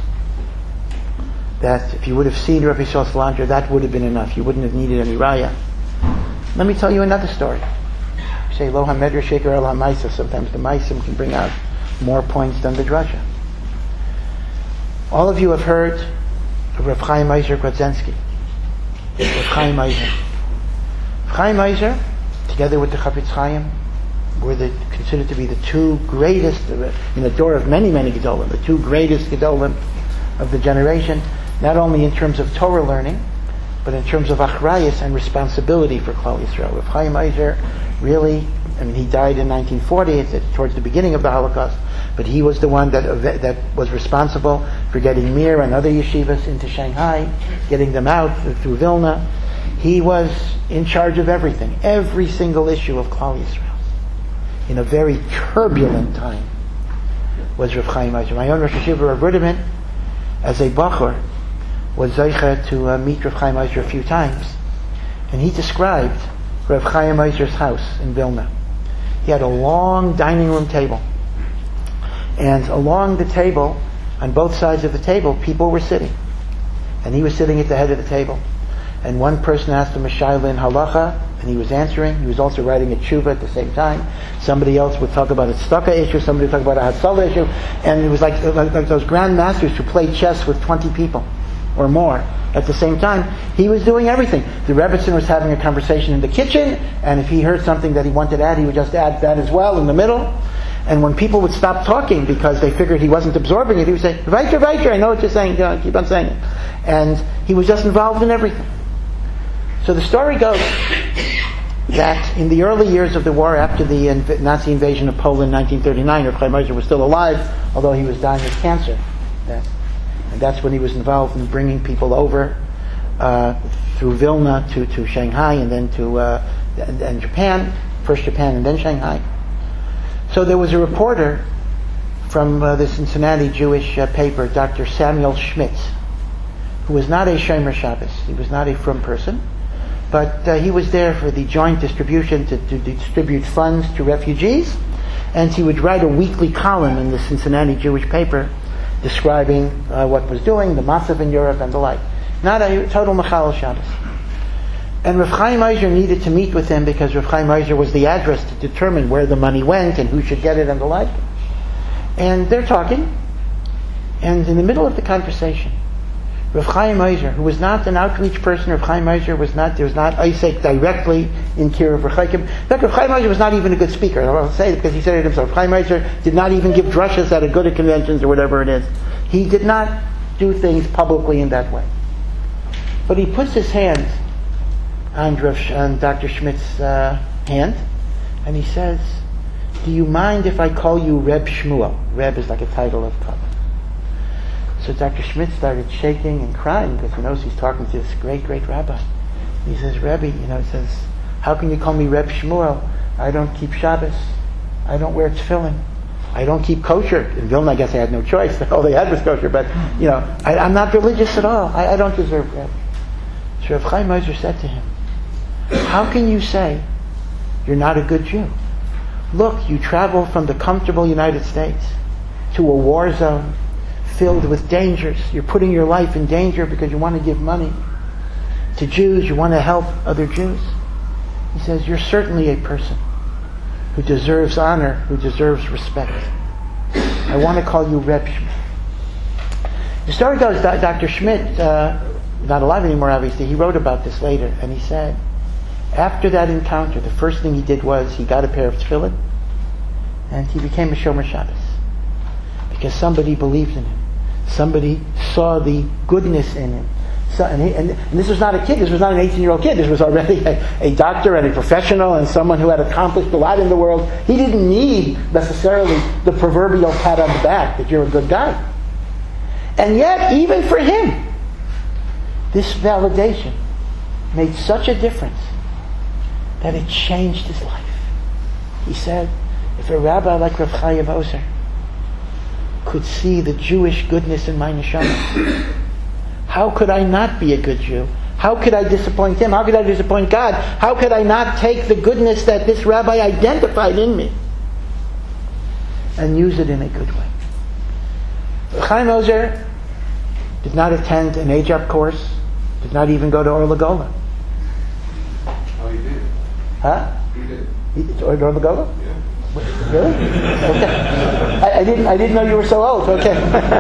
that if you would have seen Rav Yisrael Salanter, that would have been enough. You wouldn't have needed any raya. Let me tell you another story. You say lo hamedrash sheker el ha'maisa. Sometimes the maisim can bring out more points than the drasha. All of you have heard of Rav Chaim Eiser Grodzensky. Rav Chaim Eiser. Rav Chaim Eiser, together with the Chafetz Chaim, were the, considered to be the two greatest, in the door of many, many Gedolim, the two greatest Gedolim of the generation, not only in terms of Torah learning, but in terms of achrayus and responsibility for Klal Yisrael. Rav Chaim Eiser really, I mean, he died in nineteen forty, towards the beginning of the Holocaust, but he was the one that that was responsible for getting Mir and other yeshivas into Shanghai, getting them out through Vilna. He was in charge of everything, every single issue of Klal Yisrael. In a very turbulent time was Rav Chaim Eiser. My own Rosh Hashiva, Rav Ruderman, as a Bachur, was zeicha to uh, meet Rav Chaim Eiser a few times, and he described Rav Chaim Eiser's house in Vilna. He had a long dining room table, and along the table, on both sides of the table, people were sitting, and he was sitting at the head of the table. And one person asked him a shaila in halacha, and he was answering. He was also writing a tshuva at the same time. Somebody else would talk about a tzedakah issue, somebody would talk about a hatzalah issue, and it was like, like, like those grand masters who played chess with twenty people or more at the same time. He was doing everything. The Rebbetzin was having a conversation in the kitchen, and if he heard something that he wanted to add, he would just add that as well in the middle. And when people would stop talking because they figured he wasn't absorbing it, he would say, "Weiter, weiter, I know what you're saying, keep on saying it." And he was just involved in everything. So the story goes that in the early years of the war, after the inv- Nazi invasion of Poland in nineteen thirty-nine, Rav Chaim Eiser was still alive, although he was dying of cancer. Yeah. And that's when he was involved in bringing people over uh, through Vilna to, to Shanghai and then to uh, and, and Japan, first Japan and then Shanghai. So there was a reporter from uh, the Cincinnati Jewish uh, paper, Doctor Samuel Schmitz, who was not a Shomer Shabbos. He was not a frum person. But uh, he was there for the joint distribution to, to distribute funds to refugees, and he would write a weekly column in the Cincinnati Jewish paper describing uh, what was doing, the Matzav in Europe and the like. Not a total Mechalel Shabbos. And Rav Chaim Eiser needed to meet with him because Rav Chaim Eiser was the address to determine where the money went and who should get it and the like. And they're talking, and in the middle of the conversation, Rav Chaim Eiser, who was not an outreach person, Rav Chaim Eiser was not, there was not Isaac directly in Kiruv Rechakim. In fact, Rav Chaim Eiser was not even a good speaker. I'll say it because he said it himself. Rav Chaim Eiser did not even give drushes at a good conventions or whatever it is. He did not do things publicly in that way. But he puts his hand on, Rav, on Doctor Schmidt's uh, hand, and he says, "Do you mind if I call you Reb Shmuel?" Reb is like a title of Kabbalah. So Doctor Schmidt started shaking and crying because he knows he's talking to this great, great rabbi. He says, "Rebbe, you know, he says, how can you call me Reb Shmuel? I don't keep Shabbos. I don't wear tefillin. I don't keep kosher." In Vilna, I guess I had no choice. All they had was kosher. But, you know, I, I'm not religious at all. I, I don't deserve Reb. So Rav Chaim Eiser said to him, "How can you say you're not a good Jew? Look, you travel from the comfortable United States to a war zone filled with dangers. You're putting your life in danger because you want to give money to Jews. You want to help other Jews." He says, "You're certainly a person who deserves honor, who deserves respect. I want to call you Reb Schmidt." The story goes that Doctor Schmidt, uh, not alive anymore obviously, he wrote about this later, and he said, after that encounter, the first thing he did was he got a pair of tefillin, and he became a Shomer Shabbos. Because somebody believed in him. Somebody saw the goodness in him. So, and, he, and, and this was not a kid, this was not an eighteen-year-old kid, this was already a, a doctor and a professional and someone who had accomplished a lot in the world. He didn't need necessarily the proverbial pat on the back that you're a good guy. And yet, even for him, this validation made such a difference that it changed his life. He said, if a rabbi like Rav Chaim Eiser could see the Jewish goodness in my neshama, how could I not be a good Jew? How could I disappoint him? How could I disappoint God? How could I not take the goodness that this rabbi identified in me and use it in a good way? Chaim Ozer did not attend an A J A P course, did not even go to Or Lagola. Oh, you did? Huh? You did. It's Or Lagola? Yeah. Really? Okay. I, I didn't. I didn't know you were so old. Okay.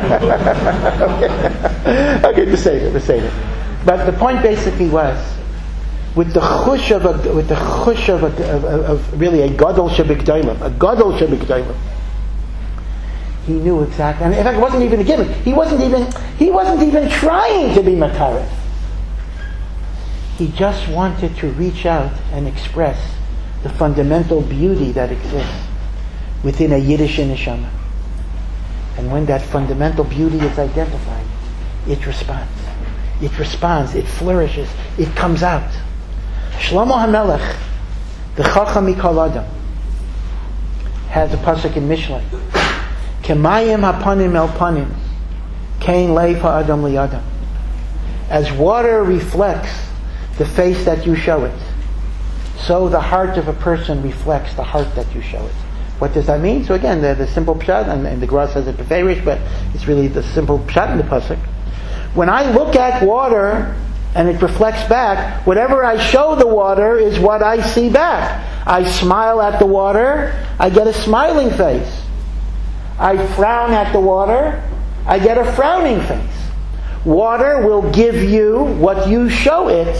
okay. Okay. Just say it. Just say it. But the point basically was, with the chush of a, with the chush of, a, of, of really a gadol shebigdaylim, a gadol shebigdaylim. He knew exactly. I mean, in fact, it wasn't even a gimmick. He wasn't even. He wasn't even trying to be makarif. He just wanted to reach out and express the fundamental beauty that exists within a Yiddish neshama. And when that fundamental beauty is identified, it responds. It responds, it flourishes, it comes out. Shlomo HaMelech, the Chacham Mikol Adam, has a pasuk in Mishlei. Kemayim hapanim el panim, kein leif ha'adam liyadam. As water reflects the face that you show it, so the heart of a person reflects the heart that you show it. What does that mean? So again, the, the simple pshat, and, and the Gra says it beferish, but it's really the simple pshat in the pasuk. When I look at water and it reflects back, whatever I show the water is what I see back. I smile at the water, I get a smiling face. I frown at the water, I get a frowning face. Water will give you what you show it.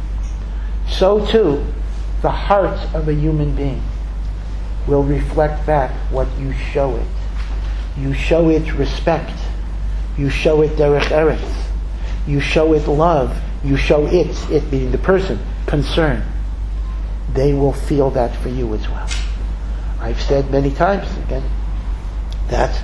So too, the heart of a human being will reflect back what you show it. You show it respect. You show it derech eretz. You show it love. You show it, it being the person, concern. They will feel that for you as well. I've said many times, again, that,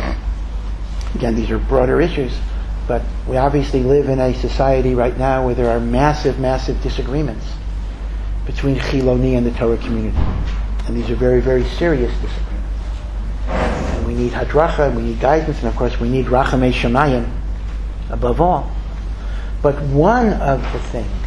again, these are broader issues, but we obviously live in a society right now where there are massive, massive disagreements between Chiloni and the Torah community. And these are very, very serious disagreements. And we need hadracha, and we need guidance, and of course we need rachamei shamayim above all. But one of the things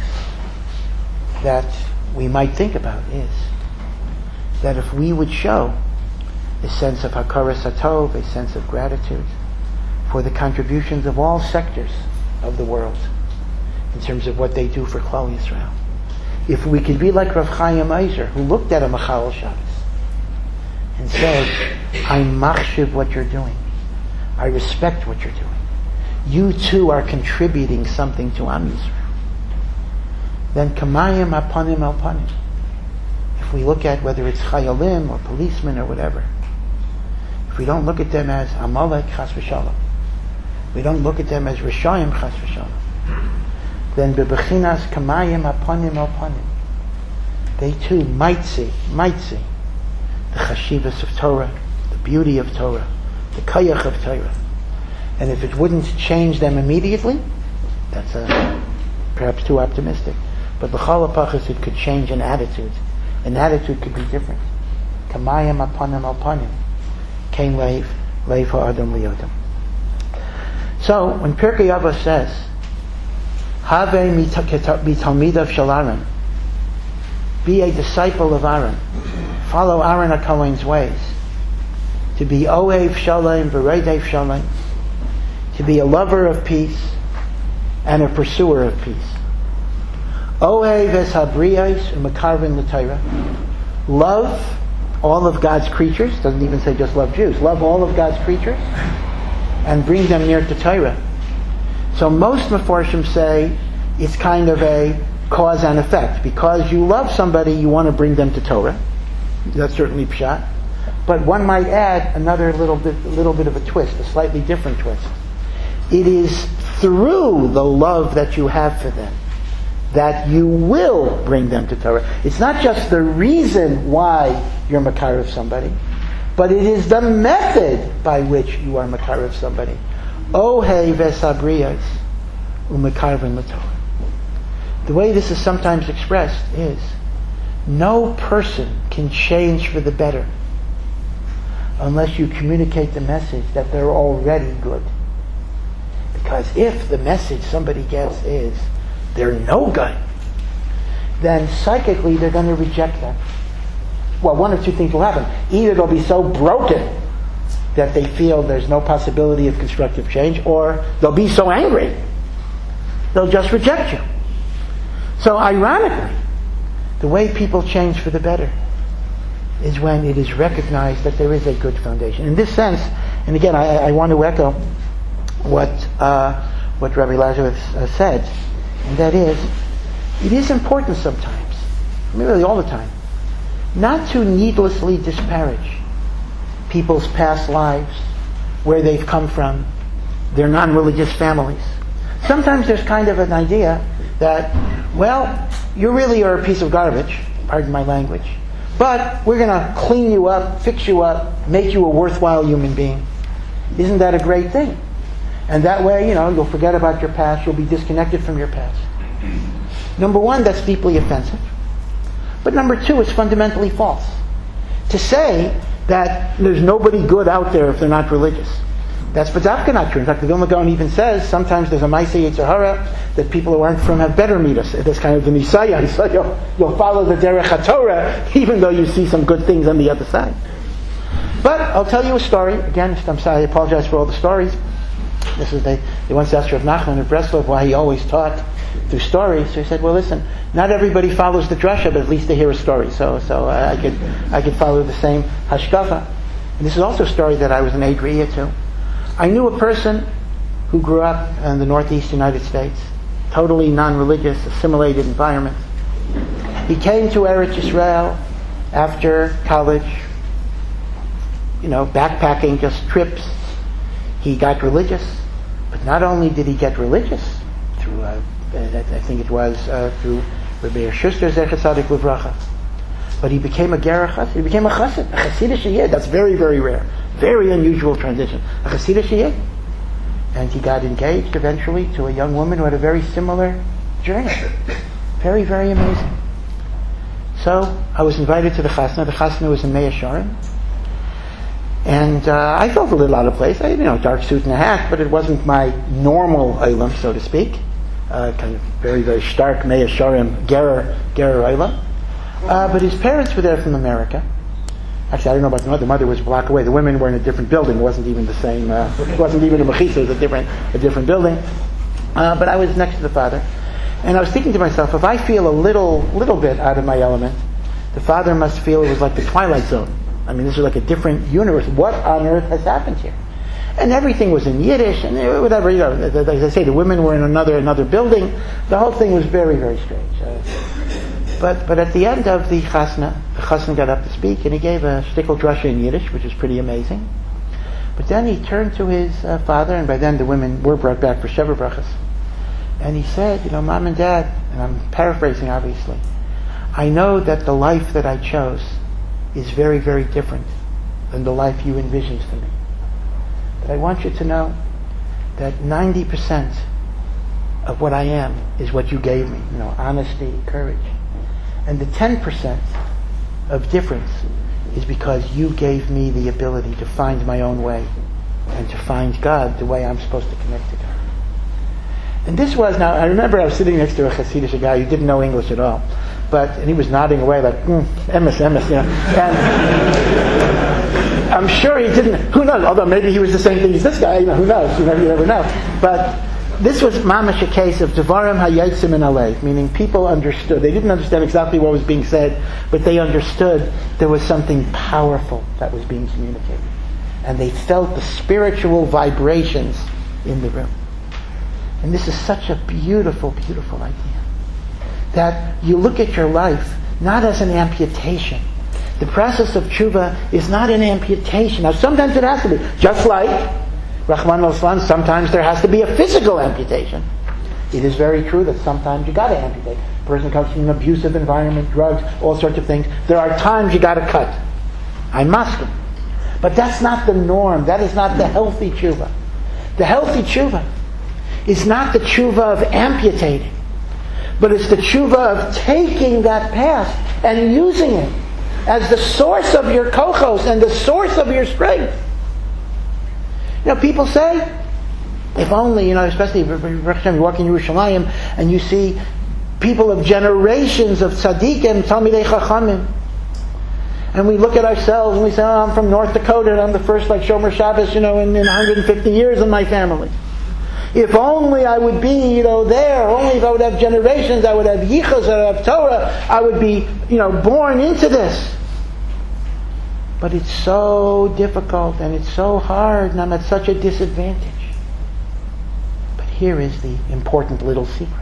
that we might think about is that if we would show a sense of hakaras hatov, a sense of gratitude for the contributions of all sectors of the world in terms of what they do for Klal Yisrael. If we could be like Rav Chaim Ozer, who looked at a Machal Shabbos and said, I machshiv what you're doing. I respect what you're doing. You too are contributing something to Am Yisrael. Then kamayim apanim al panim. If we look at whether it's chayalim or policemen or whatever, if we don't look at them as Amalek chas v'shalom, we don't look at them as Rishayim chas v'shalom, then bebechinas kamayim apanim al panim, they too might see, might see the chashivas of Torah, the beauty of Torah, the kayach of Torah. And if it wouldn't change them immediately, that's a, perhaps too optimistic. But l'chal hapachas, it could change an attitude. An attitude could be different. Kamayim apanim al panim, kein leiv leiv ha'adam liyodam. So when Pirkei Avos says, Have mitalmidav shel Aaron, be a disciple of Aaron, follow Aaron HaKohen's ways, to be ohev shalom v'reidev shalom, to be a lover of peace and a pursuer of peace. Ohev es habriyos u'mekarvin l'Torah, love all of God's creatures, doesn't even say just love Jews, love all of God's creatures and bring them near to Torah. So most Meforshim say it's kind of a cause and effect. Because you love somebody, you want to bring them to Torah. That's certainly pshat. But one might add another little bit, little bit of a twist, a slightly different twist. It is through the love that you have for them that you will bring them to Torah. It's not just the reason why you're makar of somebody, but it is the method by which you are makar of somebody. Ohev es habriyos u'mekarvin l'Torah. The way this is sometimes expressed is, no person can change for the better unless you communicate the message that they're already good. Because if the message somebody gets is, they're no good, then psychically they're going to reject that. Well, one of two things will happen. Either they'll be so broken that they feel there's no possibility of constructive change, or they'll be so angry they'll just reject you. So ironically, the way people change for the better is when it is recognized that there is a good foundation. In this sense, and again, I, I want to echo what uh, what Rabbi Lazarus uh, said, and that is, it is important sometimes, I mean really all the time, not to needlessly disparage people's past lives, where they've come from, their non-religious families. Sometimes there's kind of an idea that, well, you really are a piece of garbage, pardon my language, but we're going to clean you up, fix you up, make you a worthwhile human being. Isn't that a great thing? And that way, you know, you'll forget about your past, you'll be disconnected from your past. Number one, that's deeply offensive. But number two, it's fundamentally false. To say that there's nobody good out there if they're not religious, that's bedavka not true. In fact, the Vilna Gaon even says sometimes there's a Maaseh Yetzer Hara that people who aren't from have better midas. That's kind of the Nisaya. So you'll, you'll follow the Derech HaTorah even though you see some good things on the other side. But I'll tell you a story. Again, I'm sorry, I apologize for all the stories. This is they, they once asked Rav Nachman of Breslov why he always taught through stories. So he said, well, listen, not everybody follows the drasha, but at least they hear a story. So so I could I could follow the same hashkafa. And this is also a story that I was an Adriya to. I knew a person who grew up in the Northeast United States, totally non-religious, assimilated environment. He came to Eretz Yisrael after college, you know, backpacking, just trips. He got religious, but not only did he get religious through, uh, I think it was uh, through Rabbi Schuster Zecher Tzadik Livracha, but he became a ger chassid. He became a chassid, a chassidish yid. That's very, very rare, very unusual transition. A chassidish yid, and he got engaged eventually to a young woman who had a very similar journey. Very, very amazing. So I was invited to the chasna. The chasna was in Mea Shearim. And uh, I felt a little out of place. I, you know, dark suit and a hat, but it wasn't my normal olam, so to speak. Uh, kind of very, very stark Mea Shearim Gerer Gerer olam. Uh, but his parents were there from America. Actually, I don't know about the mother. The mother was a block away. The women were in a different building. It wasn't even the same. Uh, it wasn't even a mechisa. It was a different, a different building. Uh, but I was next to the father, and I was thinking to myself, if I feel a little, little bit out of my element, the father must feel it was like the Twilight Zone. I mean, this is like a different universe. What on earth has happened here? And everything was in Yiddish and whatever. You know, as I say, the women were in another another building. The whole thing was very, very strange. Uh, but but at the end of the chasna, the chasna got up to speak, and he gave a shtickle drasha in Yiddish, which was pretty amazing. But then he turned to his uh, father, and by then the women were brought back for Sheva Brachas. And he said, you know, Mom and Dad, and I'm paraphrasing obviously, I know that the life that I chose is very, very different than the life you envisioned for me. But I want you to know that ninety percent of what I am is what you gave me. You know, honesty, courage. And the ten percent of difference is because you gave me the ability to find my own way and to find God the way I'm supposed to connect to God. And this was, now I remember I was sitting next to a Hasidic guy who didn't know English at all. But, and he was nodding away like, mm, emes, emes, you know. And I'm sure he didn't, who knows, although maybe he was the same thing as this guy, you know, who knows, you, know, you never know. But this was mamash a case of devarim hayatzim in alei, meaning people understood. They didn't understand exactly what was being said, but they understood there was something powerful that was being communicated. And they felt the spiritual vibrations in the room. And this is such a beautiful, beautiful idea. That you look at your life not as an amputation. The process of tshuva is not an amputation. Now sometimes it has to be. Just like, Rahman al-Islam, sometimes there has to be a physical amputation. It is very true that sometimes you got to amputate. A person comes from an abusive environment, drugs, all sorts of things. There are times you got to cut. I must. But that's not the norm. That is not the healthy tshuva. The healthy tshuva is not the tshuva of amputating, but it's the tshuva of taking that past and using it as the source of your kochos and the source of your strength. You know, people say, If only, you know, especially if you walk in Yerushalayim and you see people of generations of tzaddikim, Talmidei Chachamim, and we look at ourselves and we say, oh, I'm from North Dakota and I'm the first like Shomer Shabbos, you know, in, in one hundred fifty years in my family. If only I would be, you know, there, only if I would have generations, I would have yichus, I would have Torah, I would be, you know, born into this. But it's so difficult and it's so hard and I'm at such a disadvantage. But here is the important little secret.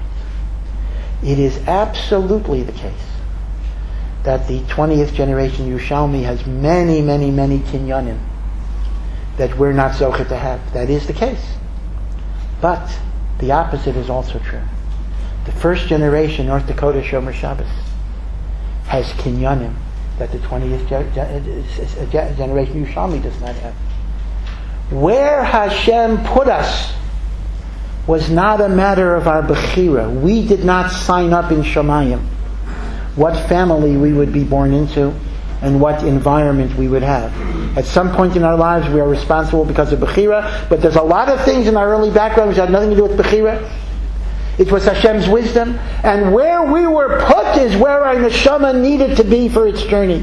It is absolutely the case that the twentieth generation Yerushalmi has many, many, many kinyanim that we're not zocheh to have. That is the case. But the opposite is also true. The first generation North Dakota Shomer Shabbos has kinyanim that the twentieth ge- ge- generation Yerushalmi does not have. Where Hashem put us was not a matter of our bechira. We did not sign up in Shamayim what family we would be born into and what environment we would have. At some point in our lives we are responsible because of bechira, but there's a lot of things in our early background which had nothing to do with bechira. It was Hashem's wisdom, and where we were put is where our neshama needed to be for its journey.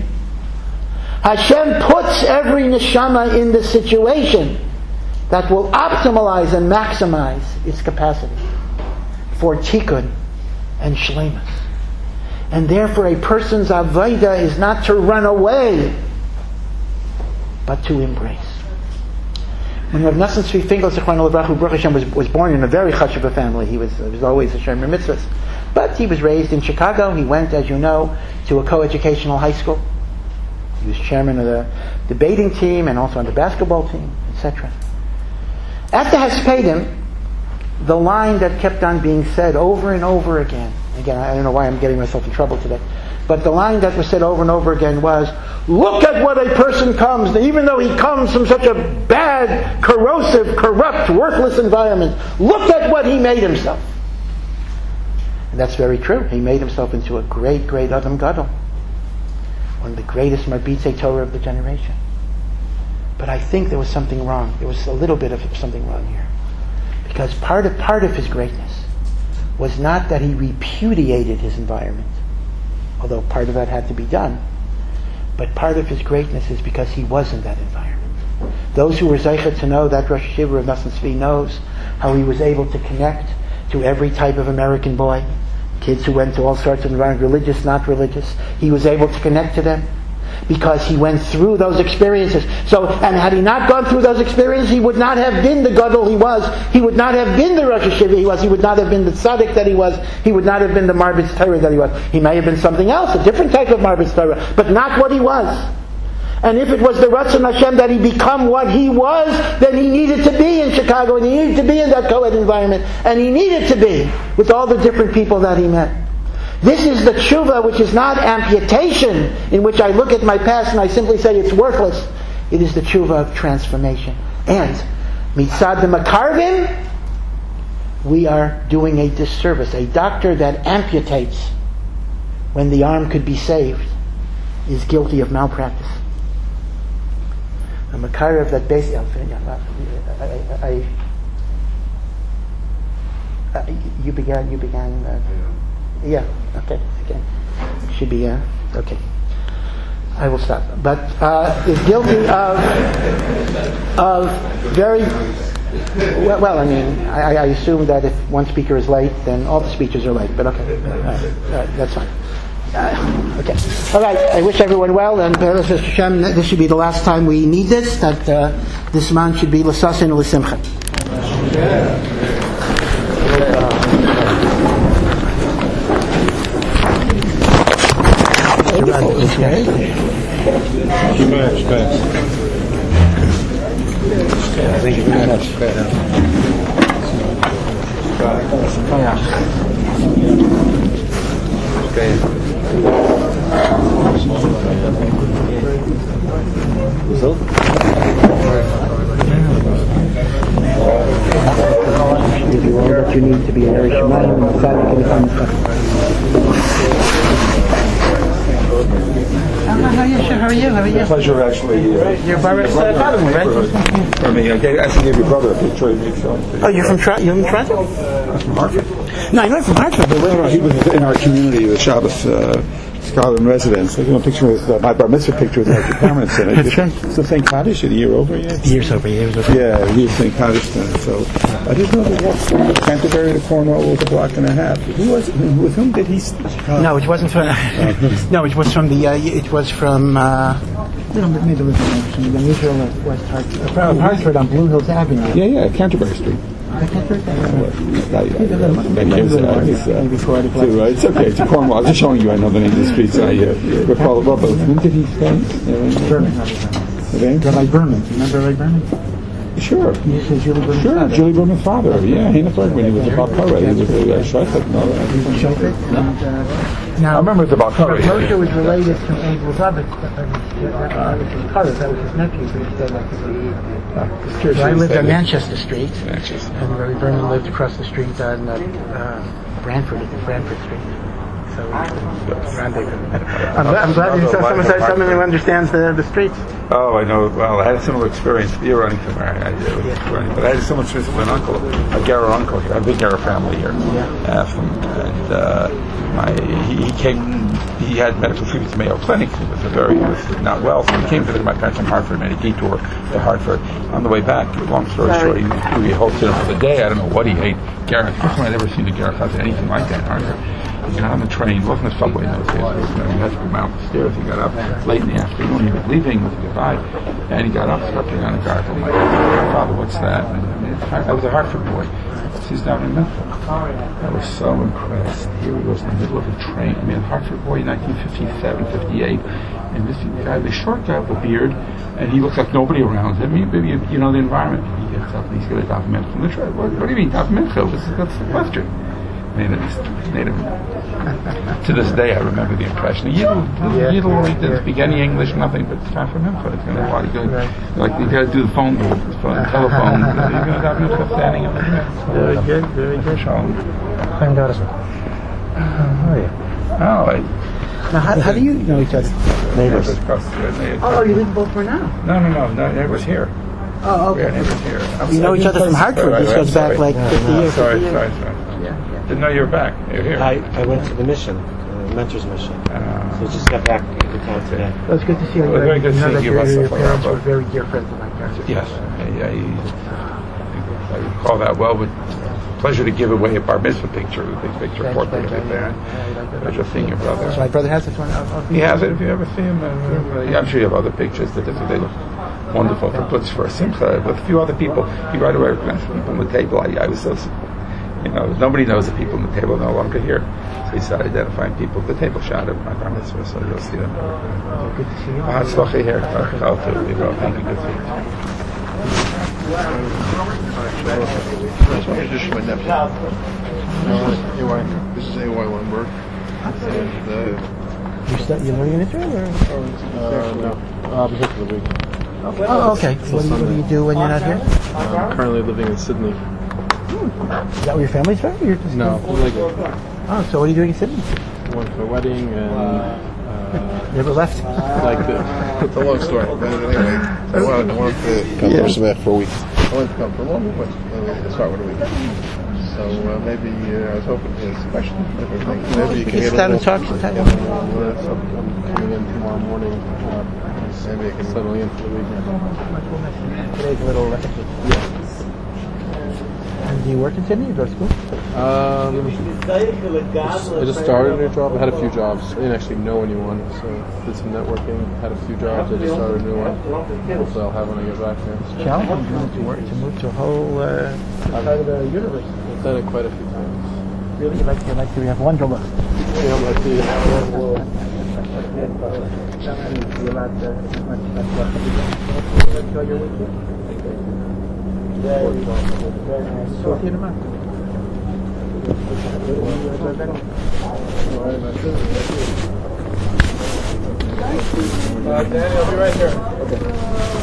Hashem puts every neshama in the situation that will optimalize and maximize its capacity for tikkun and shleimus. And therefore a person's avodah is not to run away, but to embrace. When Rav Nosson Tzvi Finkel Zichrono Livracha Baruch Hashem was, was born in a very chashuva family, he was, he was always a shomer mitzvahs. But he was raised in Chicago. He went, as you know, to a co-educational high school. He was chairman of the debating team and also on the basketball team, et cetera. At the Hespedim, the line that kept on being said over and over again, again, I don't know why I'm getting myself in trouble today, but the line that was said over and over again was, look at what a person comes, even though he comes from such a bad, corrosive, corrupt, worthless environment, look at what he made himself. And that's very true. He made himself into a great, great Adam Gadol. One of the greatest Marbitei Torah of the generation. But I think there was something wrong. There was a little bit of something wrong here. Because part of, part of his greatness was not that he repudiated his environment, although part of that had to be done, but part of his greatness is because he was in that environment. Those who were zeichet to know that Rosh Hashiva of Nosson Tzvi knows how he was able to connect to every type of American boy, kids who went to all sorts of environments, religious, not religious. He was able to connect to them because he went through those experiences. So, and had he not gone through those experiences, he would not have been the Gadol he was. He would not have been the Rosh Hashiva he was. He would not have been the Tzaddik that he was. He would not have been the Marbitz Torah that he was. He may have been something else, a different type of Marbitz Torah, but not what he was. And if it was the Ratzon Hashem that he become what he was, then he needed to be in Chicago, and he needed to be in that co-ed environment, and he needed to be with all the different people that he met. This is the tshuva, which is not amputation, in which I look at my past and I simply say it's worthless. It is the tshuva of transformation. And mitzad the makarvim, we are doing a disservice. A doctor that amputates when the arm could be saved is guilty of malpractice. A makarv that basically, I, I, I, I, you began, you began. Uh, Yeah, okay, again. Should be, uh, okay. I will stop. But uh, is guilty of of very, well, well I mean, I, I assume that if one speaker is late, then all the speeches are late, but okay. All right, all right, that's fine. Uh, okay. All right, I wish everyone well, and uh, Hashem, this should be the last time we need this, that uh, this man should be l'sasin l'simcha. Thank you very much. Give you all that you need to be an Eresh Shemayim and Tzaddik in the how are you? Sure. How are you? How are you? Pleasure, actually. Uh, You're Boris uh, Cottonwood, right? For me, I gave- actually gave your brother a picture of me. So. Oh, you're from Toronto? You're from Toronto? From Hartford. No, I'm not from Hartford. But No, where? no, he was in our community, the Shabbos uh, Scholar in residence. Like, you know, picture with uh, my bar mitzvah picture with like the parents in it. That's right. It's the Saint Kaddish, a year over yet. Years over years over. Yeah, he was Saint Kaddish then. So I didn't know that walk from Canterbury to Cornwall was a block and a half. Who was with whom did he? Uh, No, it wasn't from. No, it was from the. Uh, it was from. Uh, little bit middle of the the neutral of West Hartford, uh, from Hartford on Blue Hills Avenue. yeah, yeah, Canterbury Street. I can't hear that. Many years ago. It's, uh, Maybe poetic so, uh, it's okay. It's Cornwall. I'm just showing you. I know the name of the streets. I uh, recall well, but whom did he stay? Berman. Okay. Rabbi Berman. Remember Rabbi Berman? Sure. He said Julie Berman's Sure, father. Julie Berman's father. Yeah, Hina Bergman. He was a Balkara. He was a uh, Shreifet. No, uh, Shofet. And, uh, now, I remember the Balkara. Moshe was related to Abel Zavik. That was his cousin. That was his nephew. But he said like the So I lived on Manchester Street, Manchester. and Rabbi Berman lived across the street on uh, uh, Brantford, Brantford Street. So, rendezvous. I'm, glad- I'm glad you saw someone, someone who understands the, the streets. Oh, I know. Well, I had a similar experience. You're running somewhere. I, I, Yeah. but I had a similar experience with an uncle, a Gera uncle here, a big Gera family here. Yeah. Uh, from, and uh, my, he, he came, he had medical treatment at Mayo Clinic. He was a very, he was not well, so he came to visit my parents from Hartford, made a detour to Hartford. On the way back, long story short, he, he hosted him for the day. I don't know what he ate. Gera, first time I'd ever seen a Gera house, anything like that in Hartford. He got on the train, it wasn't a subway in those days, he had to come out the stairs. He got up late in the afternoon, he was leaving with a goodbye, and he got up, stepping on a guard. I'm like, Father, what's that? And I, mean, I was a Hartford boy. He's down in Memphis. I was so impressed. Here he was in the middle of a train. I mean, a Hartford boy, nineteen fifty-seven, fifty-eight, and this guy, the short guy with the beard, and he looks like nobody around him. Maybe, you know, the environment. He gets up and he's going to document from the train. What, what do you mean, document? This is that's the question. Made him, made him. To this day, I remember the impression. Yidel, Yeah. Yidel, he didn't speak any English, nothing, but it's time for him. But it's going to want to go. Like you got to do the phone booth, the phone, telephone. You're going to have him standing in there. Very good, very good. Shalom. I'm Doris. How are you? Oh, I. Now, how, how do you know each other? Neighbors. Across the street. Oh, you live in Baltimore now? No, no, no, no. Neighbors here. Oh, We are okay. neighbors here. I'm You know sorry, each other from sorry, Hartford. sorry, This I'm goes back sorry. like fifty years. Sorry, fifty sorry, years. sorry. Yeah, yeah. Didn't know you were back. You're here. I, I went to the mission, uh, Mentor's Mission. Uh, So just got back to town today. Well, it's good to see you. Well, very good You know seeing that you your, myself your parents around, were very dear friends of my parents. Yes, I, I, I recall that well. But pleasure to give away a bar mitzvah picture, a big picture Thanks, portrait thanks, of it there. yeah, yeah, I like that. Pleasure seeing your brother. So my brother has this one. I'll, I'll He has it. If you ever see him, uh, uh, I'm sure you have other pictures that they look wonderful for Putz for a Simcha. With a few other people, he right away recognized people on the table. I, I was so, you know, nobody knows the people on the table are no longer here. So he started identifying people at the table. Shot at my bar mitzvah, so you'll see them. Oh, good to see you. Ah, tzvacha here. Chal too. You know, thank you. Good to see you. This is my nephew. Uh, this is A Y Lundberg. And, uh, You stu- you learning in Israel? Or? uh, no, I'll be here for the week. Oh, okay. What do, you, what do you do when you're not here? I'm currently living in Sydney. Is that where your family's from? Or you're just No, like, Oh, so what are you doing in Sydney? went to a wedding and, uh, Never left. like, the, it's a long story. But anyway, I wanted, I wanted to come Yeah. for Sabbath for a week. I wanted to come for a long week, but uh, to start with a week. So uh, maybe uh, I was hoping to ask a question. Maybe, maybe you can Sit get a down and little- talk sometime. get a little, uh, so I'm coming in tomorrow morning. Uh, maybe I can settle in for the weekend. Today's a little. Uh, and do you work in Sydney or go to school? Um, just, I just started a new job. I had a few jobs. I didn't actually know anyone, so did some networking. Had a few jobs. I just started a new one. Hopefully I'll have when I get back there. Challenging going to work to move to a whole uh, side of the universe. I've done it quite a few times. Really, you like you like to have wanderlust. Yeah, I'm like the, You're not, uh, much, much less. Enjoy your weekend. Very, very nice. So, see you tomorrow. Uh, Danny, I'll be right here.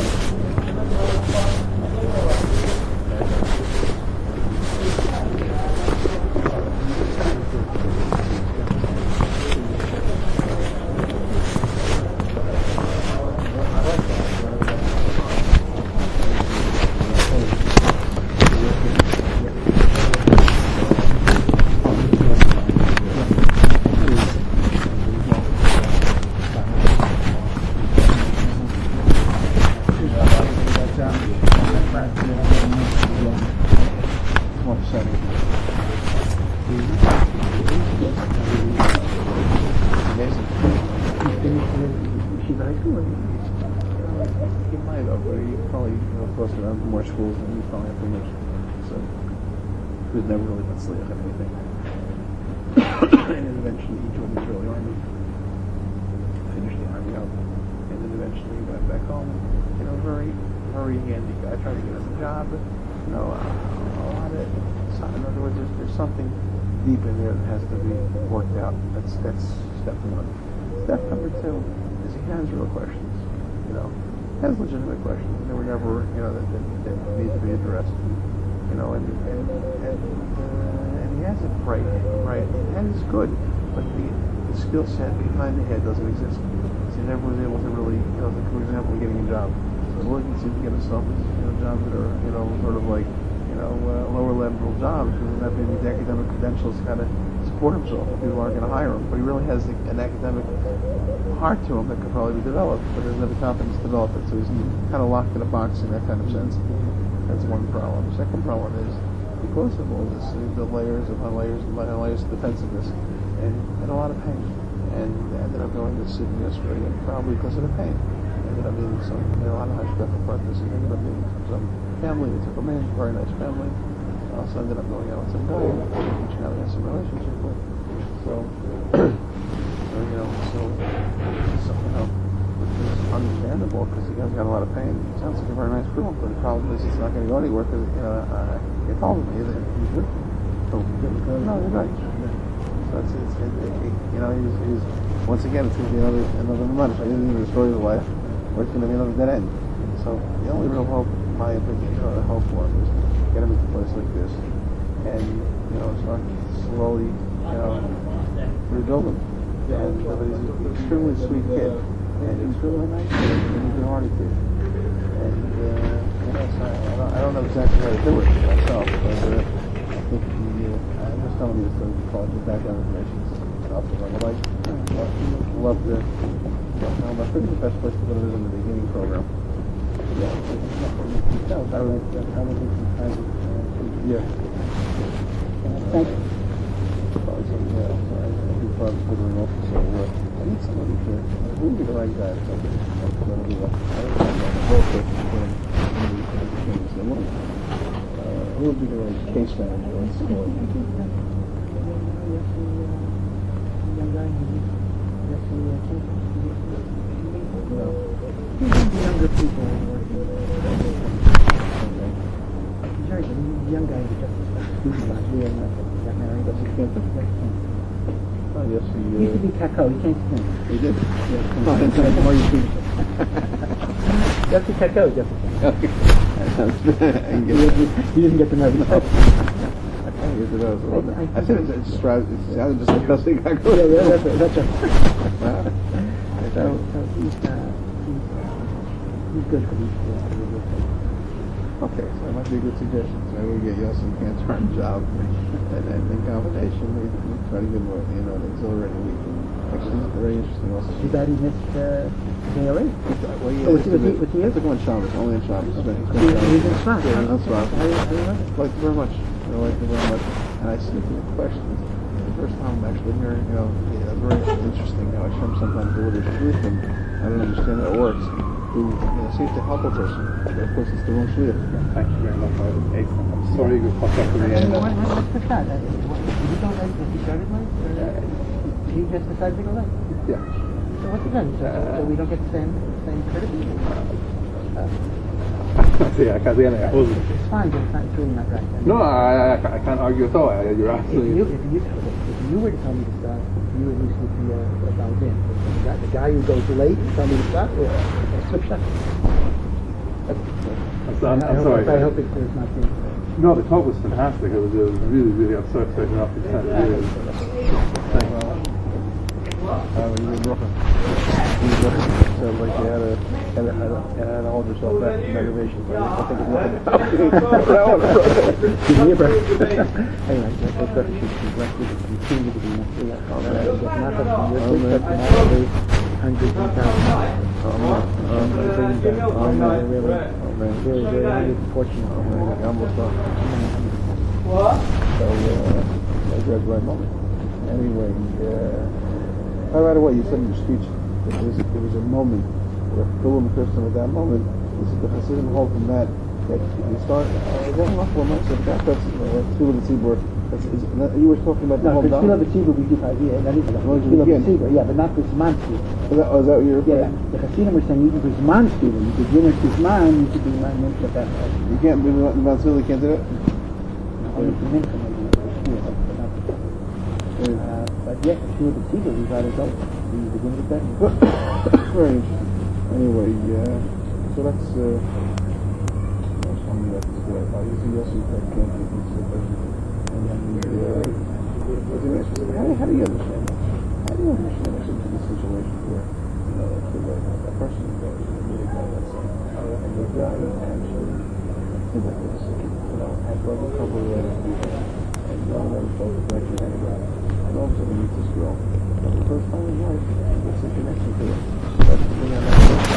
He might have, but he probably, you know, close around more schools than he probably have finished. So he was never really Matzliach at anything. And then eventually he joined the Israeli army, finished the army up, and then eventually he went back home. You know, very, very handy guy. Tried to get him a job. You know, a lot of. In other words, there's, there's something deep in there that has to be worked out. That's that's step one. Step number two is he has real questions. You know, he has legitimate questions. They were never, you know, that, that, that need to be addressed. You know, and and and, uh, and he has it right, right, and it's good. But the, the skill set behind the head doesn't exist. So he never was able to really, you know, like, for example, getting a job. So looking to see if he can get himself, you know, jobs that are, you know, sort of like, you know, uh, lower level jobs, because not maybe the academic credentials to kind of support himself. People aren't going to hire him, but he really has the, an academic heart to him that could probably be developed, but doesn't have the confidence to develop it. So he's kind of locked in a box in that kind of sense. That's one problem. The second problem is, because of all this, he built layers upon layers upon layers of defensiveness, and had a lot of pain. And ended up going to Sydney yesterday, and probably because of the pain. Ended up meeting some, you know, a lot of high-stress partners, and ended up meeting some family. They took him in, very nice family. Also ended up going out with some guy, which now he has some relationship with. So, so you know, so, so you know, it's understandable because he has got a lot of pain. It sounds like a very nice girl, but the problem is it's not going to go anywhere because, you know, uh, he told me that he's with me. So, no, you're right. So it's, it's it, it, it, you know, he's, he's, once again, it's going to be another, another month. I didn't even the story of his life, or it's going to be another dead end. So the only real hope, in my opinion, you know, the hope for him is get him into a place like this, and you know, start slowly, you know, rebuild him. And uh, but he's an extremely sweet kid, and he's really nice kid, and he's a hearty kid. And uh, you know, so I, I, don't, I don't know exactly how to do it myself, but uh, I think the, uh, I'm just telling you some college background information stuff. I would like, I'd love to. Um, I think the best place to put it is in the beginning program. Yeah, I would, I would think some kind of, uh, yeah. Thank you. Probably some, yeah, so I think he's probably figuring out, so uh, I need somebody to, who would be the right guy to go to the left? I don't know, the whole person to put him in the things they want. Who would be the right case manager? Let's go in. No. The younger people are working. Okay. He's very good. He's a young guy who just he's not real enough. Got married, but he can't just get him. Oh, yes, he, uh, he used to be Kakao. He can't stand. He did? Yes. Oh, that's the more you see. That's the Kakao, Jefferson. You didn't get to know the type. I guess it was. I said it describes, it sounded just like Dusty Kakao. Yeah, yeah, that's right. That's right. Wow. So, so he's, uh, he's, he's good for these kids. Okay, so that might be a good suggestion. So maybe we get you some cancer job, and then in combination, we, we try to get more, you know, an exhilarating week. Actually, it's very interesting also. Too bad he missed uh, J L A. Well, yeah, oh, was he, was he, was he took one Shabbos, only in Shabbos. He's been, he's been he, he's in Shvat. Yeah, he's in Shvat. I, I remember. Like you very much. I like you very much. And I see the questions. The first time I'm actually hearing, you know, yeah, very interesting how Hashem sometimes delivers truth, and I don't understand how it works. Who, you know, seems to help a person, but of course it's the wrong shliach. Thank you very much. I'm sorry you popped up with the end. What's the shot? Did he go late? Did he started late? Or he just decided to go late? Yeah. So what's it done? So, so we don't get the same same courtesy? Uh, See, I can't say anything. I wasn't. It's fine, but it's, not, it's really not right. No, I, I, I can't argue at all. I, you're absolutely. If you, if you if you were to tell me to stop, you at least would be uh, about in. The guy, the guy who goes late and tell me to stop, or uh, switch up. I'm, I'm, I'm I sorry. Hope, I hope it, it's not being. No, the talk was fantastic. It was, it was really, really absurd. So enough to ten. Really. Uh, when you were in Brooklyn, you were Brooklyn, so like you had to, had to, had to, had to hold yourself back from aggravation. So I think it's nothing. Give me a break. Anyway, that's better. She's rested. She's continue to be nested. Not up to your kids, but actually hundreds and thousands. Oh man, oh man, oh man, really, oh man, very, very, very fortunate. Oh man, I almost thought. So, uh, that's the right moment. Anyway, uh. Right away, you said in your speech that there was, there was a moment or Golim Christian at that moment, this is the Hasidim hold from that, that you start, uh, there's an awful amount of that, that's, uh, Tefillah B'Tzibur, that's, is, that, you were talking about the No, whole for down. Tefillah B'Tzibur we do idea, and that is Well, Tefillah again. B'Tzibur, yeah, but not for Zman Tefillah. Is that, oh, is that what you're Yeah, the Hasidim were saying even for Zman Tefillah, you could dinner to Zman, you could be Zman Mincha that way. You can't, the Mount Tefillah can't do that? Only for Mincha maybe, for Shua, but not for Tefillah. Uh, but yeah, for Tefillah B'Tzibur we got it over. We begin with that. Very interesting. Anyway, uh, so that's, uh, that's something that's good. I usually also that can't keep things so busy. And then, uh, what's the next one? How, how do you understand that? How do you understand this into the situation where, you know, that, that, that person goes, a really guy that's like, and the guy actually, seems like this, you know, has like a couple of other people, and no one ever felt the connection anyway. And all of a sudden he meets this girl. For the first time in life, it's a connection to it. That's the thing I like.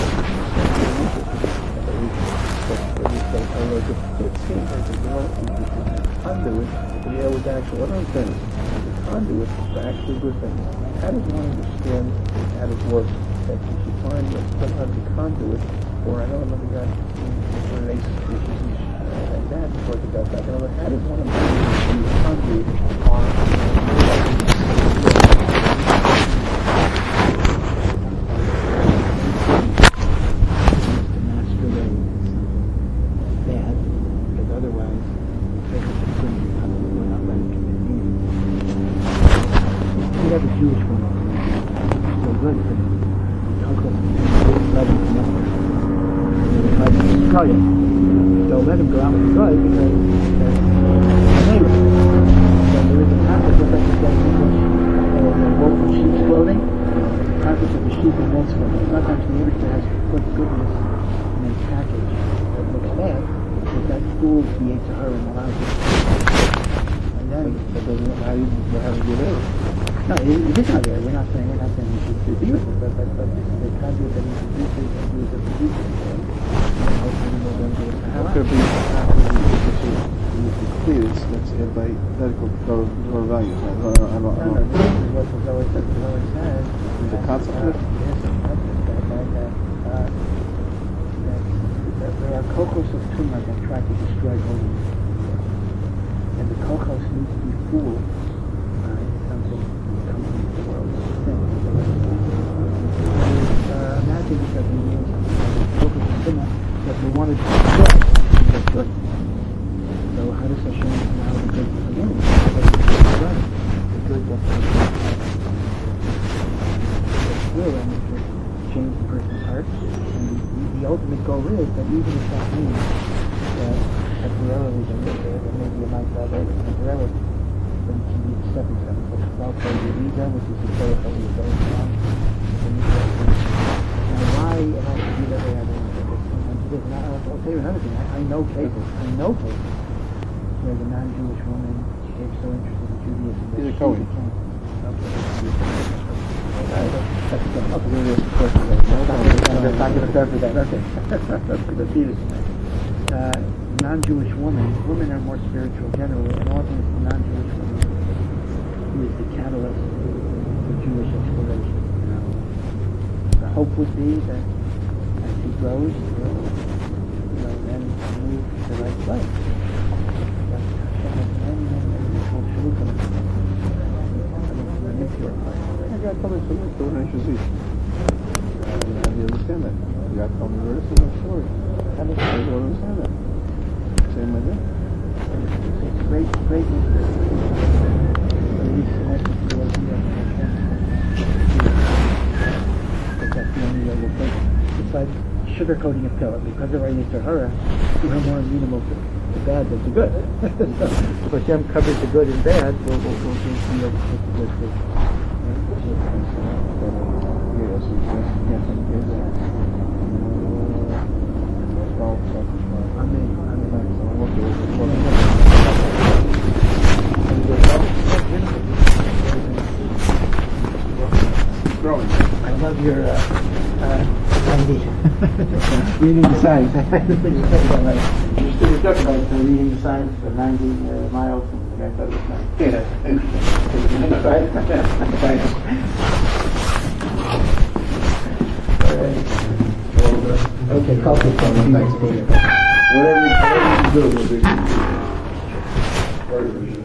It seems like the girl is a conduit to be able to actually, what I'm saying is, a conduit to actually good things. How does one understand how it works? That you should find that sometimes a conduit, or I know another guy, for an ace, which is like that, before the guy back. How does one understand the conduit are a Jewish woman, still good, but Uncle let him come over. They tried to destroy him. Don't let him go out with the guy because that's a neighbor. So there is a concept of representing which uh, wolf in sheep's clothing, the concept of a sheep in wolf's clothing. Sometimes the neighbor has to put goodness in a package that looks bad, because that fools the Yitzhar and allows it. And then, That doesn't, how do you, how do you live? no, it, it is not there. We're not saying we're not saying we should be with it, but but but the conduit that introduces and do the producer. How could it be, how could it be clear? It's, it's antithetical to core, core values. I don't, I don't, I No, don't, no, this is what the Zohar says. The Zohar says. There's a concept uh, of it? Yes, a concept that that that, uh, that that there are kokos of tumah that try to destroy holiness, and the kokos needs to be fooled. Uh, into something coming into the world. Uh, imagine that we need kokos of tumah that we want to destroy. That's good. So how does Hashem allow the good to come in? The good that will and it will change the person's heart. And the, the ultimate goal is that even if that means that temporarily there, there, there may be a nice salvation temporarily, then it can be a stepping stone. But without the Visa, which is the prayer that we are going on, now why am I to do that way? I don't know. Sometimes it is. And I'll, I'll tell you another thing. I, I know cases. I know cases where the non-Jewish woman is so interested in Judaism that He's a she Cohen. became. That's a good. Okay, we'll ask the question. I'm not going to start for that. Okay. Let's see this. Uh, non-Jewish woman. Women are more spiritual generally, and often it's the non-Jewish woman who is the catalyst for Jewish exploration. You know, the hope would be that as she grows, will, you know, then move to the right place. But Hashem has many, many, many people shluchim in the pure place. I got to tell me something, so what is it? How do you understand that? You got to tell me where this is a story. How do you understand that? Same idea? It's great, great mystery. But he's connected to the idea of Hashem. Because that's the only way we'll take it. It's like sugarcoating a pill. Because of our Yetzer Hara, we're more amenable to the bad than the good. So if Hashem covers the good and bad, we'll, we'll, we'll be able to take the good too. Yes, yes, yes, yes. Amen. Growing. I love your uh, uh, ninety. Reading the signs. You're still talking about uh, reading the signs for ninety uh, miles. I thought it was nice. Yeah. All right. Okay, couple of comments. Thanks. Whatever you, whatever you do, we'll do.